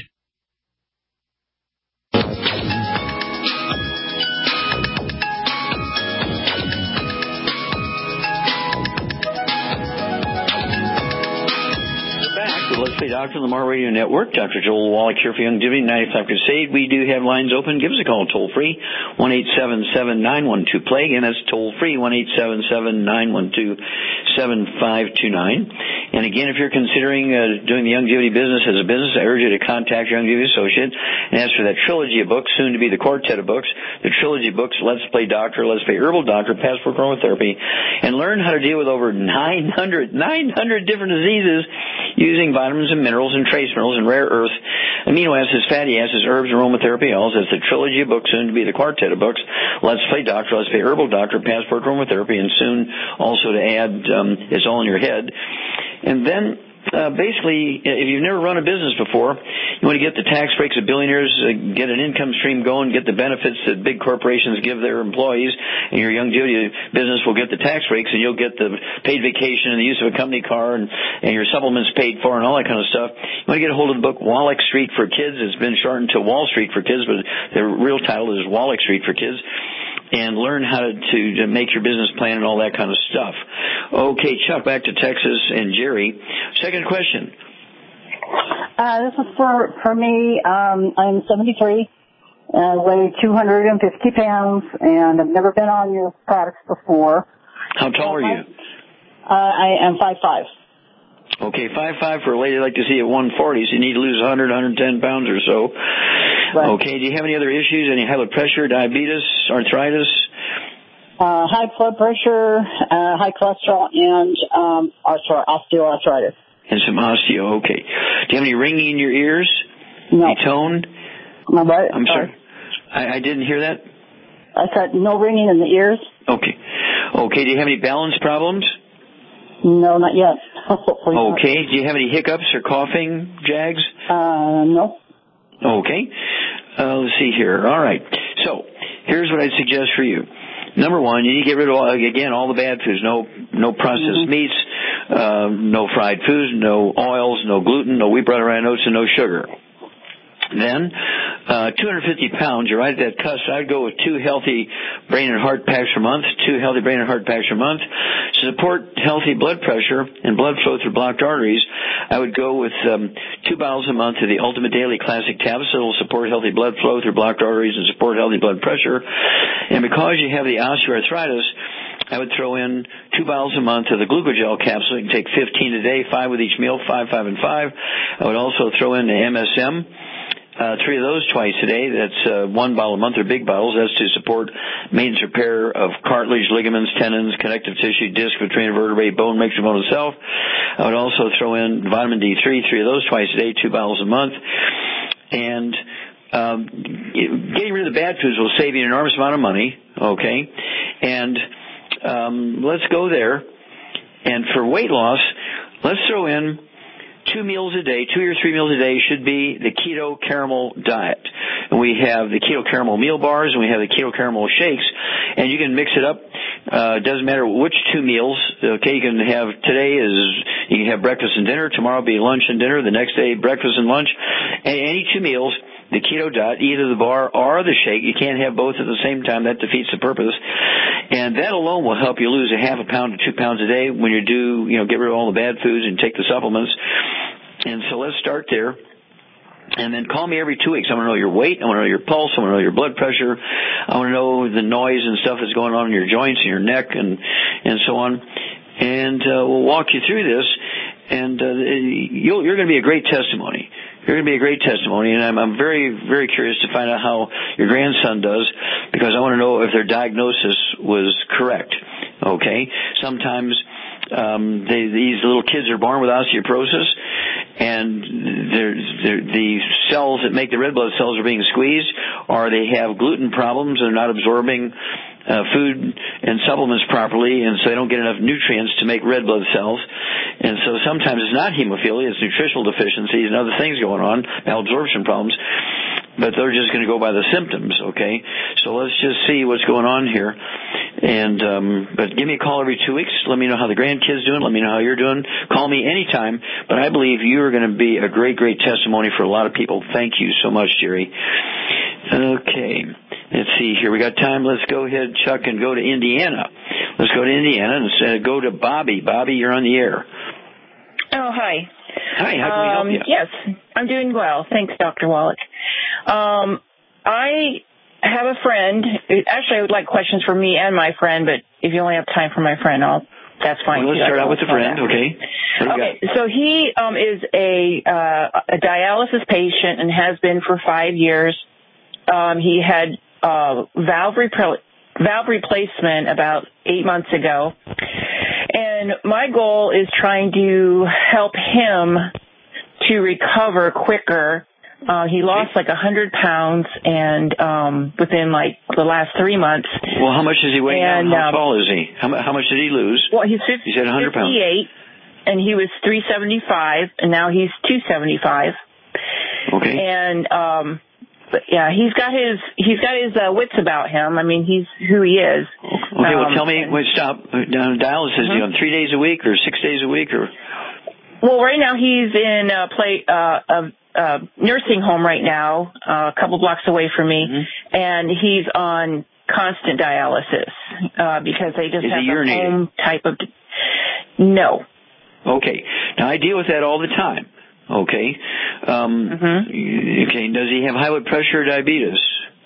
[SPEAKER 3] Let's Play Doctor, Lamar Radio Network. Doctor Joel Wallach here for Youngevity ninety-five Crusade. We do have lines open. Give us a call toll free, one eight seven seven, nine one two, play. Again, that's toll free, one eight seven seven, nine one two, seven five two nine. And again, if you're considering uh, doing the Youngevity business as a business, I urge you to contact your Youngevity associate and ask for that trilogy of books, soon to be the quartet of books, the trilogy of books, Let's Play Doctor, Let's Play Herbal Doctor, Passport Aromatherapy, and learn how to deal with over nine hundred, nine hundred different diseases using vitamins and minerals and trace minerals and rare earth, amino acids, fatty acids, herbs, aromatherapy oils. That's the trilogy of books, soon to be the quartet of books, Let's Play Doctor, Let's Play Herbal Doctor, Passport Aromatherapy, and soon also to add um, It's All in Your Head. And then Uh, basically, if you've never run a business before, you want to get the tax breaks of billionaires, uh, get an income stream going, get the benefits that big corporations give their employees, and your Youngevity business will get the tax breaks, and you'll get the paid vacation and the use of a company car and, and your supplements paid for and all that kind of stuff. You want to get a hold of the book Wallach Street for Kids. It's been shortened to Wall Street for Kids, but the real title is Wallach Street for Kids. And learn how to, to, to make your business plan and all that kind of stuff. Okay, Chuck, back to Texas and Jerry. Second question.
[SPEAKER 15] Uh, this is for, for me. Um, I'm seventy-three, uh, weigh two hundred fifty pounds, and I've never been on your products before.
[SPEAKER 3] How tall are you?
[SPEAKER 15] Uh, I am five five.
[SPEAKER 3] Okay, five five for a lady I'd like to see at one forty, so you need to lose one hundred, one hundred ten pounds or so. Right. Okay, do you have any other issues, any high blood pressure, diabetes, arthritis?
[SPEAKER 15] Uh, high blood pressure, uh, high cholesterol, and um, osteoarthritis.
[SPEAKER 3] And some osteo, okay. Do you have any ringing in your ears?
[SPEAKER 15] No.
[SPEAKER 3] Any tone?
[SPEAKER 15] No, right?
[SPEAKER 3] I'm sorry. sorry. I, I didn't hear that?
[SPEAKER 15] I said no ringing in the ears.
[SPEAKER 3] Okay. Okay, do you have any balance problems?
[SPEAKER 15] No, not yet. Hopefully not.
[SPEAKER 3] Okay, do you have any hiccups or coughing, Jags?
[SPEAKER 15] Uh, no.
[SPEAKER 3] Okay. Uh, let's see here. All right. So, here's what I'd suggest for you. Number one, you need to get rid of, all, again, all the bad foods. No no processed mm-hmm. meats, uh, no fried foods, no oils, no gluten, no wheat, butter, and oats, and no sugar. Then, uh, two hundred fifty pounds, you're right at that cusp. I'd go with two healthy brain and heart packs per month, two healthy brain and heart packs per month. To support healthy blood pressure and blood flow through blocked arteries, I would go with um, two bottles a month of the Ultimate Daily Classic tablets that will support healthy blood flow through blocked arteries and support healthy blood pressure. And because you have the osteoarthritis, I would throw in two bottles a month of the glucogel capsule. You can take fifteen a day, five with each meal, five, five, and five. I would also throw in the M S M. Uh, three of those twice a day. That's uh, one bottle a month. They're big bottles. That's to support maintenance repair of cartilage, ligaments, tendons, connective tissue, disc between vertebrae, bone makes the bone itself. I would also throw in vitamin D three, three of those twice a day, two bottles a month. And um, getting rid of the bad foods will save you an enormous amount of money, okay? And um, let's go there. And for weight loss, let's throw in two meals a day, two or three meals a day should be the keto caramel diet. And we have the keto caramel meal bars and we have the keto caramel shakes. And you can mix it up. Uh, it doesn't matter which two meals. Okay, you can have today is, you can have breakfast and dinner. Tomorrow will be lunch and dinner. The next day, breakfast and lunch. And any two meals, the keto diet, either the bar or the shake. You can't have both at the same time. That defeats the purpose. And that alone will help you lose a half a pound to two pounds a day when you do, you know, get rid of all the bad foods and take the supplements. And so let's start there. And then call me every two weeks. I want to know your weight. I want to know your pulse. I want to know your blood pressure. I want to know the noise and stuff that's going on in your joints and your neck and, and so on. And uh, we'll walk you through this. And uh, you'll, you're going to be a great testimony. You're going to be a great testimony, and I'm, I'm very, very curious to find out how your grandson does, because I want to know if their diagnosis was correct. Okay? Sometimes um, they, these little kids are born with osteoporosis, and they're, they're, the cells that make the red blood cells are being squeezed, or they have gluten problems and they're not absorbing Uh, food and supplements properly, and so they don't get enough nutrients to make red blood cells. And so sometimes it's not hemophilia, it's nutritional deficiencies and other things going on, malabsorption problems, but they're just going to go by the symptoms, okay? So let's just see what's going on here. And um, but give me a call every two weeks. Let me know how the grandkids doing. Let me know how you're doing. Call me anytime. But I believe you are going to be a great, great testimony for a lot of people. Thank you so much, Jerry. Okay. Let's see here. We got time. Let's go ahead, Chuck, and go to Indiana. Let's go to Indiana and uh, go to Bobby. Bobby, you're on the air.
[SPEAKER 18] Oh, hi.
[SPEAKER 3] Hi, how can we help
[SPEAKER 18] um,
[SPEAKER 3] you?
[SPEAKER 18] Yes, I'm doing well. Thanks, Doctor Wallach. Um, I have a friend. Actually, I would like questions for me and my friend, but if you only have time for my friend, I'll, that's fine.
[SPEAKER 3] Well, let's start out with the friend, okay?
[SPEAKER 18] Okay, so he um, is a, uh, a dialysis patient and has been for five years. Um, he had uh, valve, repl- valve replacement about eight months ago. And my goal is trying to help him to recover quicker. Uh, he lost like a hundred pounds, and um, within like the last three months.
[SPEAKER 3] Well, how much is he weighing
[SPEAKER 18] and,
[SPEAKER 3] now? How
[SPEAKER 18] um,
[SPEAKER 3] tall is he? How, how much did he lose?
[SPEAKER 18] Well, he's fifty,
[SPEAKER 3] he said one hundred pounds.
[SPEAKER 18] fifty-eight, and he was three seventy-five, and now he's two seventy-five.
[SPEAKER 3] Okay.
[SPEAKER 18] And um, but yeah, he's got his he's got his uh, wits about him. I mean, he's who he is.
[SPEAKER 3] Okay. Well,
[SPEAKER 18] um,
[SPEAKER 3] tell me.
[SPEAKER 18] and,
[SPEAKER 3] Wait, stop. Down dialysis.
[SPEAKER 18] Uh-huh.
[SPEAKER 3] Is he on three days a week or six days a week or?
[SPEAKER 18] Well, right now he's in a play uh, a, a nursing home right now, uh, a couple blocks away from me,
[SPEAKER 3] mm-hmm.
[SPEAKER 18] and he's on constant dialysis uh, because they just
[SPEAKER 3] Is
[SPEAKER 18] have
[SPEAKER 3] he
[SPEAKER 18] a
[SPEAKER 3] urinating?
[SPEAKER 18] home type of. No.
[SPEAKER 3] Okay. Now I deal with that all the time. Okay. Um,
[SPEAKER 18] mm-hmm.
[SPEAKER 3] Okay. Does he have high blood pressure or diabetes?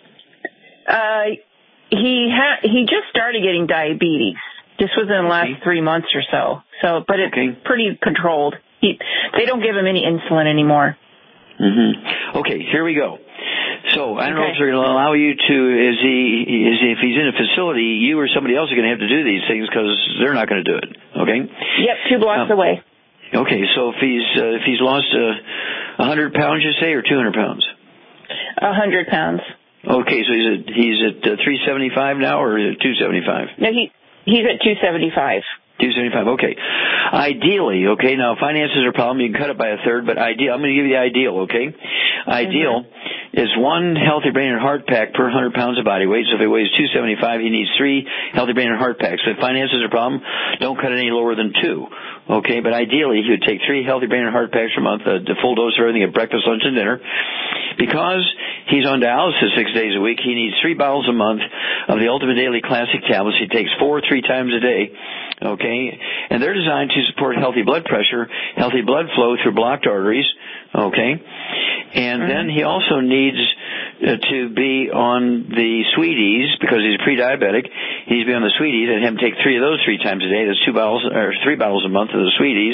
[SPEAKER 18] Uh, he ha- he just started getting diabetes. Just within the last okay. three months or so. So, but it's okay. pretty controlled. He, they don't give him any insulin anymore.
[SPEAKER 3] Mm-hmm. Okay, here we go. So I don't
[SPEAKER 18] okay.
[SPEAKER 3] know if they're going to allow you to. Is he? Is he, if he's in a facility, you or somebody else are going to have to do these things because they're not going to do it. Okay.
[SPEAKER 18] Yep, two blocks
[SPEAKER 3] um,
[SPEAKER 18] away.
[SPEAKER 3] Okay, so if he's uh, if he's lost a uh, hundred pounds, you say, or two hundred pounds?
[SPEAKER 18] A hundred pounds.
[SPEAKER 3] Okay, so he's at he's at uh, three seventy five now, or two seventy five?
[SPEAKER 18] No, he he's at two seventy five.
[SPEAKER 3] two seventy-five, okay. Ideally, okay, now finances are a problem, you can cut it by a third, but ideal, I'm going to give you the ideal, okay? Ideal mm-hmm. is one healthy brain and heart pack per one hundred pounds of body weight, so if he weighs two seventy-five, he needs three healthy brain and heart packs. So if finances are a problem, don't cut it any lower than two, okay? But ideally, he would take three healthy brain and heart packs per month, a full dose of everything at breakfast, lunch, and dinner. Because he's on dialysis six days a week, he needs three bottles a month of the Ultimate Daily Classic tablets. He takes four three times a day. Okay, and they're designed to support healthy blood pressure, healthy blood flow through blocked arteries. Okay, and mm-hmm. then he also needs uh, to be on the Sweeties because he's pre-diabetic. He needs to be on the Sweeties and have him take three of those three times a day. That's two bottles or three bottles a month of the Sweeties.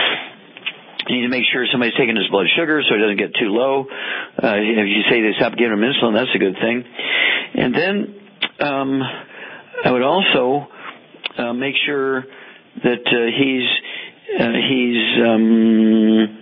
[SPEAKER 3] You need to make sure somebody's taking his blood sugar so it doesn't get too low. Uh, if you say they stop giving him insulin, that's a good thing. And then um, I would also uh, make sure that uh, he's uh, he's um,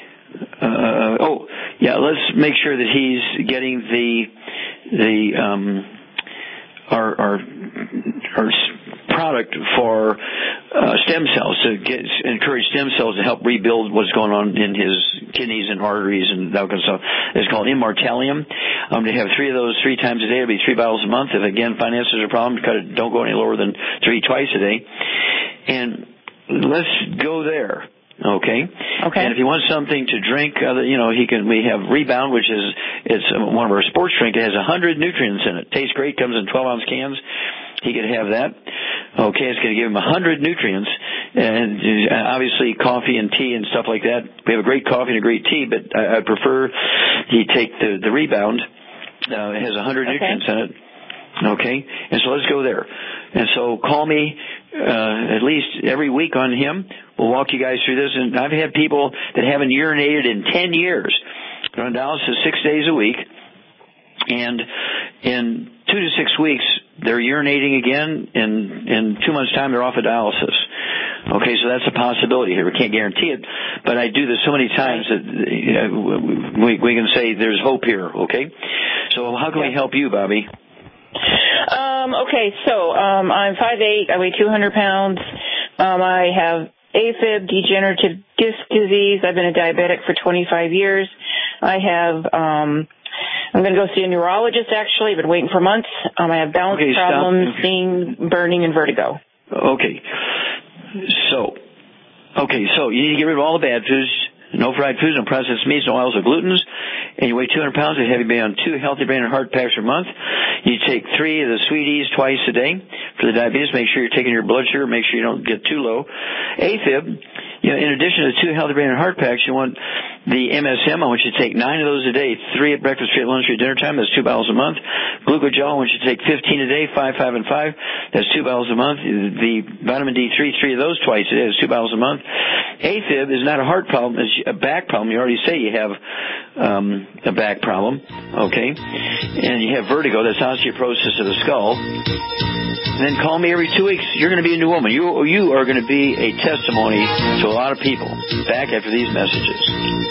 [SPEAKER 3] uh, oh yeah. Let's make sure that he's getting the the um, our our our product for uh, stem cells to get, encourage stem cells to help rebuild what's going on in his kidneys and arteries and that kind of stuff. It's called Immortalium. Um, to have three of those three times a day, it'll be three bottles a month. If again finances are a problem, cut it, don't go any lower than three twice a day. And let's go there. Okay.
[SPEAKER 18] Okay.
[SPEAKER 3] And if he wants something to drink, uh, you know, he can. We have Rebound, which is it's one of our sports drinks. It has a hundred nutrients in it. Tastes great. Comes in twelve ounce cans. He could have that. Okay, it's going to give him a hundred nutrients, and uh, obviously coffee and tea and stuff like that. We have a great coffee and a great tea, but I, I prefer he take the the Rebound. Uh, it has a hundred
[SPEAKER 18] okay.
[SPEAKER 3] nutrients in it. Okay, and so let's go there. And so call me uh, at least every week on him. We'll walk you guys through this. And I've had people that haven't urinated in ten years. They're on dialysis six days a week. And in two to six weeks, they're urinating again. In, in two months' time, they're off of dialysis. Okay, so that's a possibility here. We can't guarantee it, but I do this so many times that uh, we, we can say there's hope here, okay? So how can we help you, Bobby?
[SPEAKER 18] Um, okay, so um, I'm five eight, I weigh two hundred pounds. Um, I have AFib, degenerative disc disease. I've been a diabetic for twenty-five years. I have, um, I'm going to go see a neurologist, actually. I've been waiting for months. Um, I have balance
[SPEAKER 3] okay,
[SPEAKER 18] problems, seeing, burning, and vertigo.
[SPEAKER 3] Okay. So, okay, so you need to get rid of all the bad foods. No fried foods, no processed meats, no oils or glutens. And you weigh two hundred pounds, you have to be on two healthy brain and heart packs per month. You take three of the Sweeties twice a day. For the diabetes, make sure you're taking your blood sugar, make sure you don't get too low. AFib, You know, in addition to two Healthy Brain and Heart Packs, you want the M S M. I want you to take nine of those a day, three at breakfast, three at lunch, three at dinner time. That's two bottles a month. Glucogel, I want you to take fifteen a day, five, five, and five. That's two bottles a month. The vitamin D three, three of those twice a day. That's two bottles a month. AFib is not a heart problem. It's a back problem. You already say you have um, a back problem, okay? And you have vertigo. That's osteoporosis of the skull. And then call me every two weeks. You're going to be a new woman. You, you are going to be a testimony to a lot of people. Back after these messages.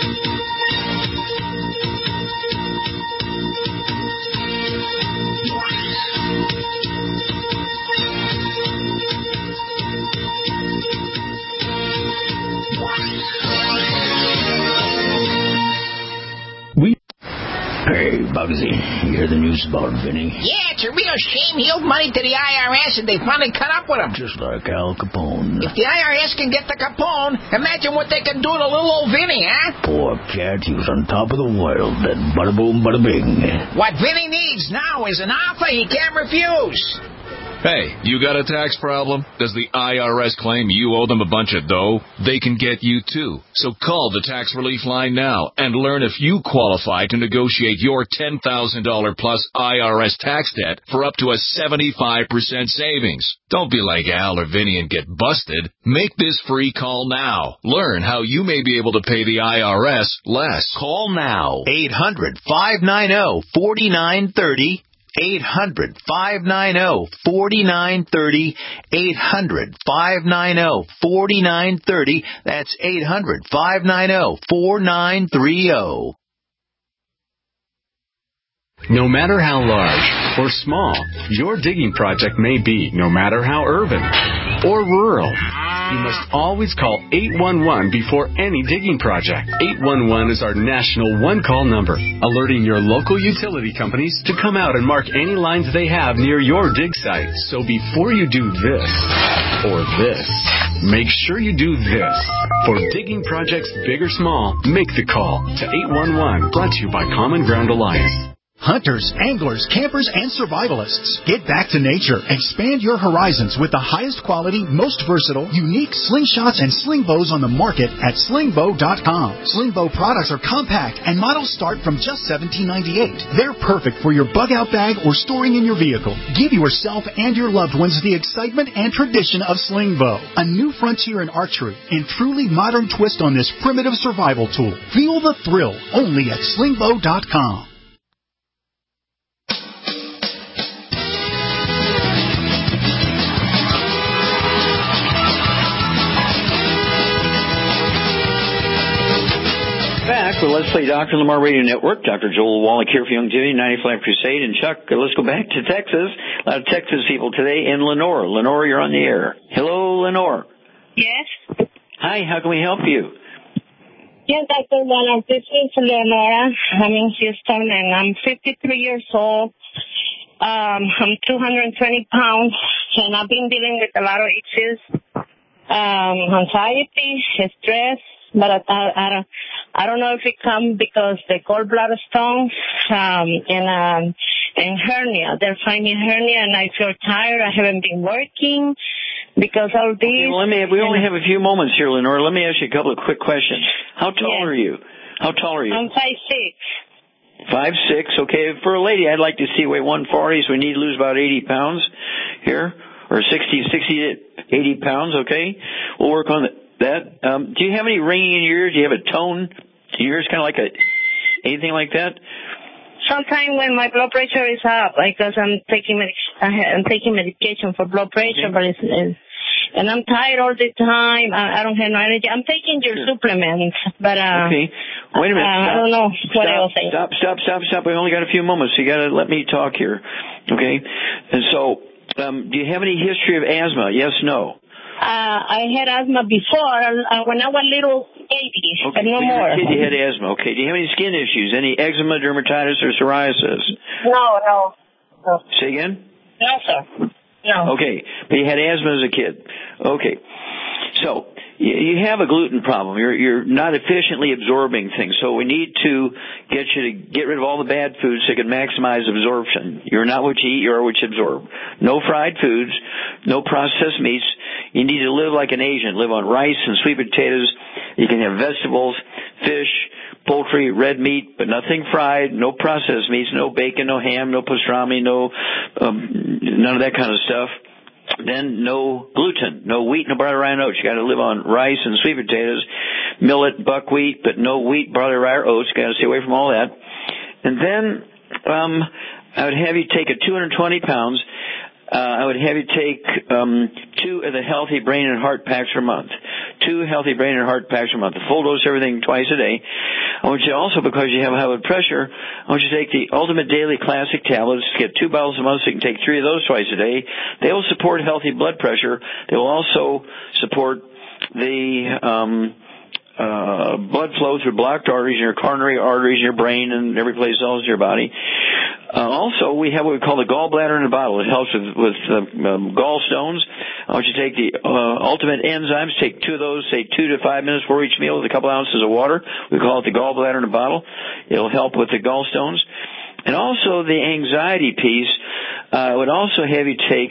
[SPEAKER 19] Hey, Bugsy, you hear the news about Vinny?
[SPEAKER 20] Yeah, it's a real shame. He owed money to the I R S, and they finally cut up with him.
[SPEAKER 19] Just like Al Capone.
[SPEAKER 20] If the I R S can get the Capone, imagine what they can do to little old Vinny, huh?
[SPEAKER 19] Poor cat, he was on top of the world. Then bada boom, bada bing.
[SPEAKER 20] What Vinny needs now is an offer he can't refuse.
[SPEAKER 21] Hey, you got a tax problem? Does the I R S claim you owe them a bunch of dough? They can get you too. So call the Tax Relief Line now and learn if you qualify to negotiate your ten thousand dollars plus I R S tax debt for up to a seventy-five percent savings. Don't be like Al or Vinny and get busted. Make this free call now. Learn how you may be able to pay the I R S less.
[SPEAKER 22] Call now. eight hundred, five nine zero, four nine three zero. eight hundred, five nine zero, four nine three zero. eight hundred, five nine zero, four nine three zero. That's eight hundred, five nine zero, four nine three zero.
[SPEAKER 23] No matter how large or small your digging project may be, no matter how urban or rural, you must always call eight one one before any digging project. eight one one is our national one-call number, alerting your local utility companies to come out and mark any lines they have near your dig site. So before you do this or this, make sure you do this. For digging projects big or small, make the call to eight one one, brought to you by Common Ground Alliance.
[SPEAKER 6] Hunters, anglers, campers, and survivalists. Get back to nature. Expand your horizons with the highest quality, most versatile, unique slingshots and sling bows on the market at sling bow dot com. Sling bow products are compact and models start from just seventeen ninety-eight. They're perfect for your bug out bag or storing in your vehicle. Give yourself and your loved ones the excitement and tradition of sling bow. A new frontier in archery and truly modern twist on this primitive survival tool. Feel the thrill only at sling bow dot com.
[SPEAKER 3] Back with Let's Play Doctor Lamar Radio Network. Doctor Joel Wallach here for Youngevity, ninety-five Crusade. And Chuck, let's go back to Texas. A lot of Texas people today in Lenore. Lenore, you're on the air. Hello, Lenore.
[SPEAKER 24] Yes.
[SPEAKER 3] Hi, how can we help you?
[SPEAKER 24] Yes, Doctor Wallach, this is Leonora. I'm in Houston, and I'm fifty-three years old. Um, I'm two hundred twenty pounds, and I've been dealing with a lot of issues. Um, anxiety, stress, but I, I, I don't, I don't know if it comes because the gallbladder stones, um, and, um, and hernia. They're finding hernia, and I feel tired. I haven't been working because all these.
[SPEAKER 3] Okay, well, let me, we only have a few moments here, Lenore. Let me ask you a couple of quick questions. How tall
[SPEAKER 24] yes.
[SPEAKER 3] are you? How tall are you?
[SPEAKER 24] I'm five six.
[SPEAKER 3] Five six, okay. For a lady, I'd like to see weigh one forty, so we need to lose about eighty pounds here, or sixty, sixty to eighty pounds, okay? We'll work on that. Um, do you have any ringing in your ears? Do you have a tone? Your ears kind of like a, anything like that?
[SPEAKER 24] Sometimes when my blood pressure is up, because I'm taking medic- I'm taking medication for blood pressure, okay. but it's, it's and I'm tired all the time. I, I don't have no energy. I'm taking your sure. supplements, but uh,
[SPEAKER 3] okay. Wait a minute.
[SPEAKER 24] Uh,
[SPEAKER 3] stop.
[SPEAKER 24] I don't know what
[SPEAKER 3] stop,
[SPEAKER 24] else.
[SPEAKER 3] Stop, stop, stop, stop. We only got a few moments, so you got to let me talk here, okay? And so, um, do you have any history of asthma? Yes, no.
[SPEAKER 24] Uh, I had asthma before uh, when I was little baby,
[SPEAKER 3] okay,
[SPEAKER 24] but no
[SPEAKER 3] so you
[SPEAKER 24] more.
[SPEAKER 3] Were a kid, you had asthma. Okay. Do you have any skin issues? Any eczema, dermatitis, or psoriasis?
[SPEAKER 24] No, no. no.
[SPEAKER 3] Say again?
[SPEAKER 24] No, sir. No.
[SPEAKER 3] Okay, but you had asthma as a kid. Okay, so you have a gluten problem. You're you're not efficiently absorbing things, so we need to get you to get rid of all the bad foods so you can maximize absorption. You're not what you eat, you're what you absorb. No fried foods, no processed meats. You need to live like an Asian. Live on rice and sweet potatoes. You can have vegetables, fish, poultry, red meat, but nothing fried, no processed meats, no bacon, no ham, no pastrami, no um, none of that kind of stuff. Then no gluten, no wheat, no barley, rye, and oats. You got to live on rice and sweet potatoes, millet, buckwheat, but no wheat, barley, rye, or oats. You got to stay away from all that. And then um, I would have you take a two hundred twenty pounds. Uh, I would have you take um, two of the healthy brain and heart packs per month. Two healthy brain and heart packs per month. A full dose of everything twice a day. I want you also, because you have high blood pressure, I want you to take the Ultimate Daily Classic tablets. Get two bottles a month so you can take three of those twice a day. They will support healthy blood pressure. They will also support the um, uh, blood flow through blocked arteries in your coronary arteries in your brain and every place else in your body. Uh, also, we have what we call the gallbladder in a bottle. It helps with, with uh, um, gallstones. I want you to take the uh, ultimate enzymes. Take two of those, say two to five minutes before each meal with a couple ounces of water. We call it the gallbladder in a bottle. It'll help with the gallstones. And also the anxiety piece, uh, I would also have you take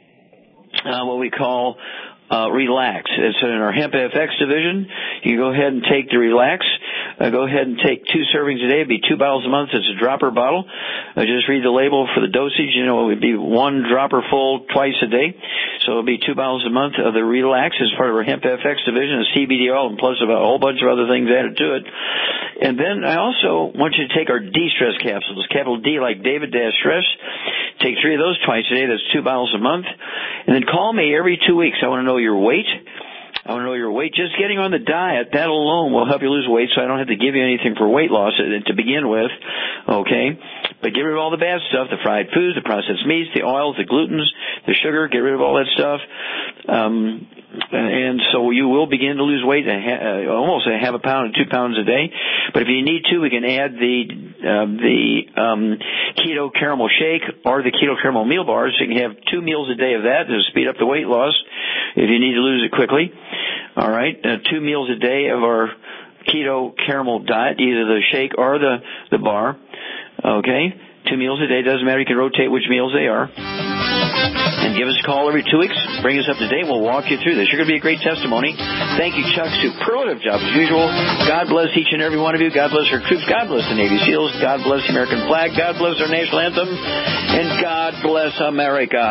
[SPEAKER 3] uh, what we call uh, Relax. It's in our Hemp F X division. You can go ahead and take the Relax. Uh, go ahead and take two servings a day. It'd be two bottles a month. It's a dropper bottle. Uh, just read the label for the dosage. You know, it would be one dropper full twice a day. So it'll be two bottles a month of the Relax as part of our Hemp F X division, a C B D oil, and plus a whole bunch of other things added to it. And then I also want you to take our D-Stress capsules, capital D like David dash Stress. Take three of those twice a day. That's two bottles a month. And then call me every two weeks. I want to know your weight. I want to know your weight. Just getting on the diet, that alone will help you lose weight, so I don't have to give you anything for weight loss to begin with, okay? But get rid of all the bad stuff, the fried foods, the processed meats, the oils, the glutens, the sugar, get rid of all that stuff. Um, and so you will begin to lose weight, uh, almost a half a pound to two pounds a day. But if you need to, we can add the uh, the um, keto caramel shake or the keto caramel meal bars. So you can have two meals a day of that to speed up the weight loss if you need to lose it quickly. All right, uh, two meals a day of our keto caramel diet, either the shake or the, the bar. Okay, two meals a day. Doesn't matter. You can rotate which meals they are. And give us a call every two weeks. Bring us up to date. We'll walk you through this. You're going to be a great testimony. Thank you, Chuck. Superlative job as usual. God bless each and every one of you. God bless our troops. God bless the Navy SEALs. God bless the American flag. God bless our national anthem. And God bless America.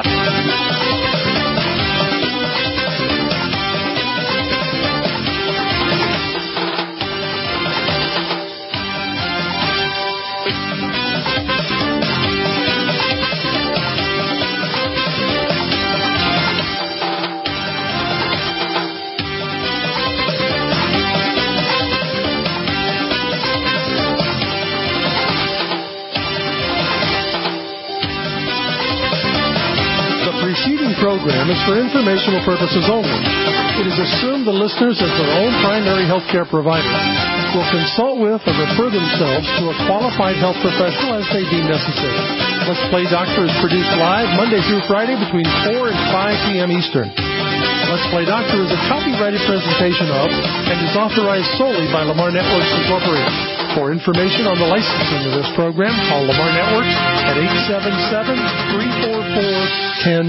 [SPEAKER 2] Program is for informational purposes only. It is assumed the listeners, as their own primary health care provider, will consult with or refer themselves to a qualified health professional as they deem necessary. Let's Play Doctor is produced live Monday through Friday between four and five p.m. Eastern. Let's Play Doctor is a copyrighted presentation of and is authorized solely by Lamar Networks Incorporated. For information on the licensing of this program, call Lamar Networks at eight seven seven, three four four, one zero.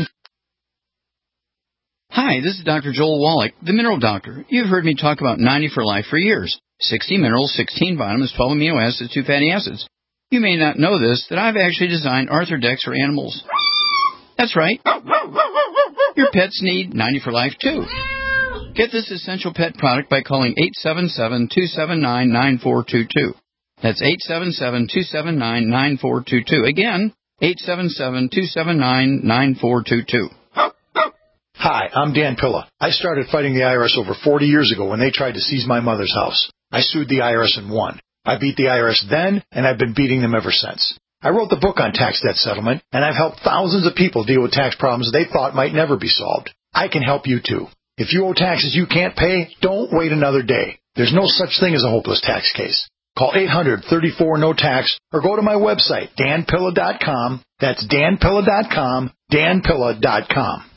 [SPEAKER 5] Hi, this is Doctor Joel Wallach, the Mineral Doctor. You've heard me talk about ninety for Life for years. sixty minerals, sixteen vitamins, twelve amino acids, two fatty acids. You may not know this, that I've actually designed Arthrodex for animals. That's right. Your pets need ninety for Life, too. Get this essential pet product by calling eight seven seven, two seven nine, nine four two two. That's eight seven seven, two seven nine, nine four two two. Again, eight seven seven, two seven nine, nine four two two.
[SPEAKER 7] Hi, I'm Dan Pilla. I started fighting the I R S over forty years ago when they tried to seize my mother's house. I sued the I R S and won. I beat the I R S then, and I've been beating them ever since. I wrote the book on tax debt settlement, and I've helped thousands of people deal with tax problems they thought might never be solved. I can help you, too. If you owe taxes you can't pay, don't wait another day. There's no such thing as a hopeless tax case. Call eight hundred, thirty-four, no tax or go to my website, dan pilla dot com. That's dan pilla dot com, dan pilla dot com.